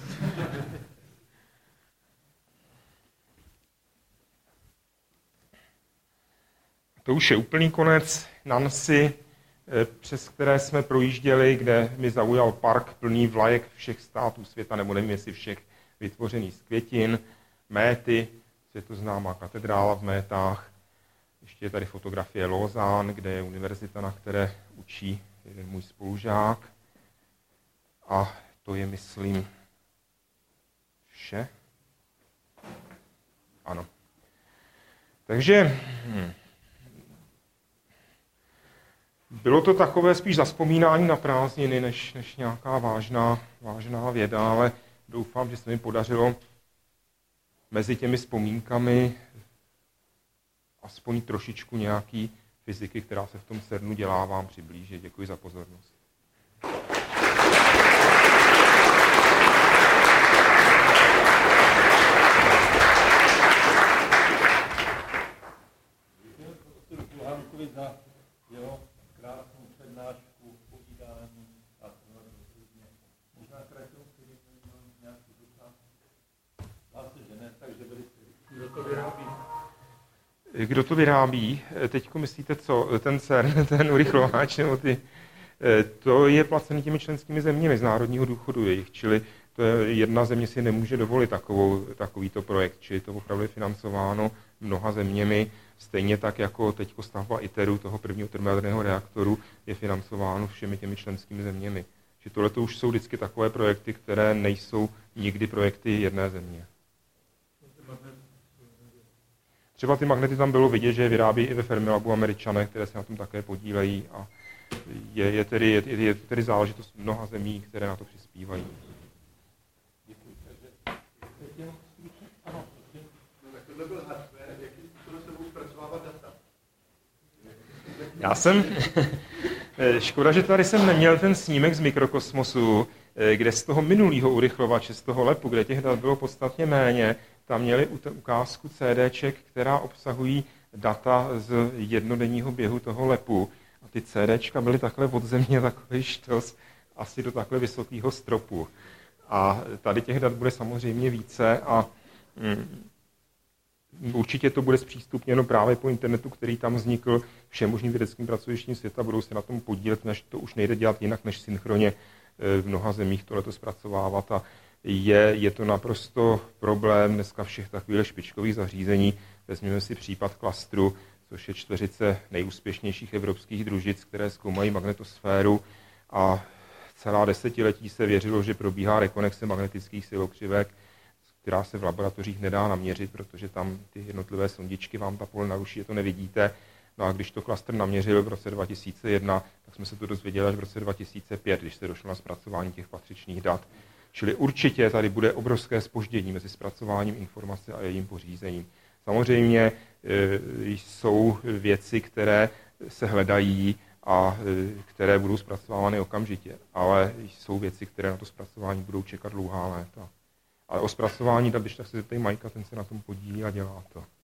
To už je úplný konec Nancy, přes které jsme projížděli, kde mi zaujal park plný vlajek všech států světa, nebo nevím, jestli všech, vytvořený z květin, Méty, světoznámá katedrála v Métách. Ještě je tady fotografie Lausanne, kde je univerzita, na které učí jeden můj spolužák. A to je, myslím, vše. Ano. Takže bylo to takové spíš zavzpomínání na prázdniny, než nějaká vážná věda, ale doufám, že se mi podařilo mezi těmi vzpomínkami aspoň trošičku nějaký fyziky, která se v tom CERNu dělá, vám přiblížit. Děkuji za pozornost. Kdo to vyrábí? Teďko myslíte co? Ten CERN, ten urychlováč, nebo ty? To je placený těmi členskými zeměmi z národního důchodu jejich, čili to je, jedna země si nemůže dovolit takovýto projekt, čili to opravdu je financováno mnoha zeměmi, stejně tak jako teďko stavba ITERu, toho prvního termojaderného reaktoru, je financováno všemi těmi členskými zeměmi. Čili tohle to už jsou vždycky takové projekty, které nejsou nikdy projekty jedné země. Třeba ty magnety tam bylo vidět, že je vyrábí i ve Fermilabu Američané, které se na tom také podílejí a je tedy záležitost mnoha zemí, které na to přispívají. Škoda, že tady jsem neměl ten snímek z mikrokosmosu, kde z toho minulého urychlovače, z toho LEPu, kde těch dat bylo podstatně méně, tam měli ukázku CDček, která obsahují data z jednodenního běhu toho LEPu. A ty CDčka byly takhle od země takový štos, asi do takhle vysokého stropu. A tady těch dat bude samozřejmě více a určitě to bude zpřístupněno právě po internetu, který tam vznikl všem možným vědeckým pracovištím světa, budou se na tom podílet, než to už nejde dělat jinak, než synchronně v mnoha zemích tohleto zpracovávat a je to naprosto problém dneska všech takových špičkových zařízení. Vezměme si případ klastru, což je 40 nejúspěšnějších evropských družic, které zkoumají magnetosféru a celá desetiletí se věřilo, že probíhá rekonexe magnetických silokřivek, která se v laboratořích nedá naměřit, protože tam ty jednotlivé sondičky vám ta pole naruší, to nevidíte. No a když to klastr naměřil v roce 2001, tak jsme se to dozvěděli až v roce 2005, když se došlo na zpracování těch patřičných dat. Čili určitě tady bude obrovské zpoždění mezi zpracováním informace a jejím pořízením. Samozřejmě jsou věci, které se hledají a které budou zpracovávány okamžitě, ale jsou věci, které na to zpracování budou čekat dlouhá léta. Ale o zpracování dat, když tak se zeptej Majka, ten se na tom podílí a dělá to.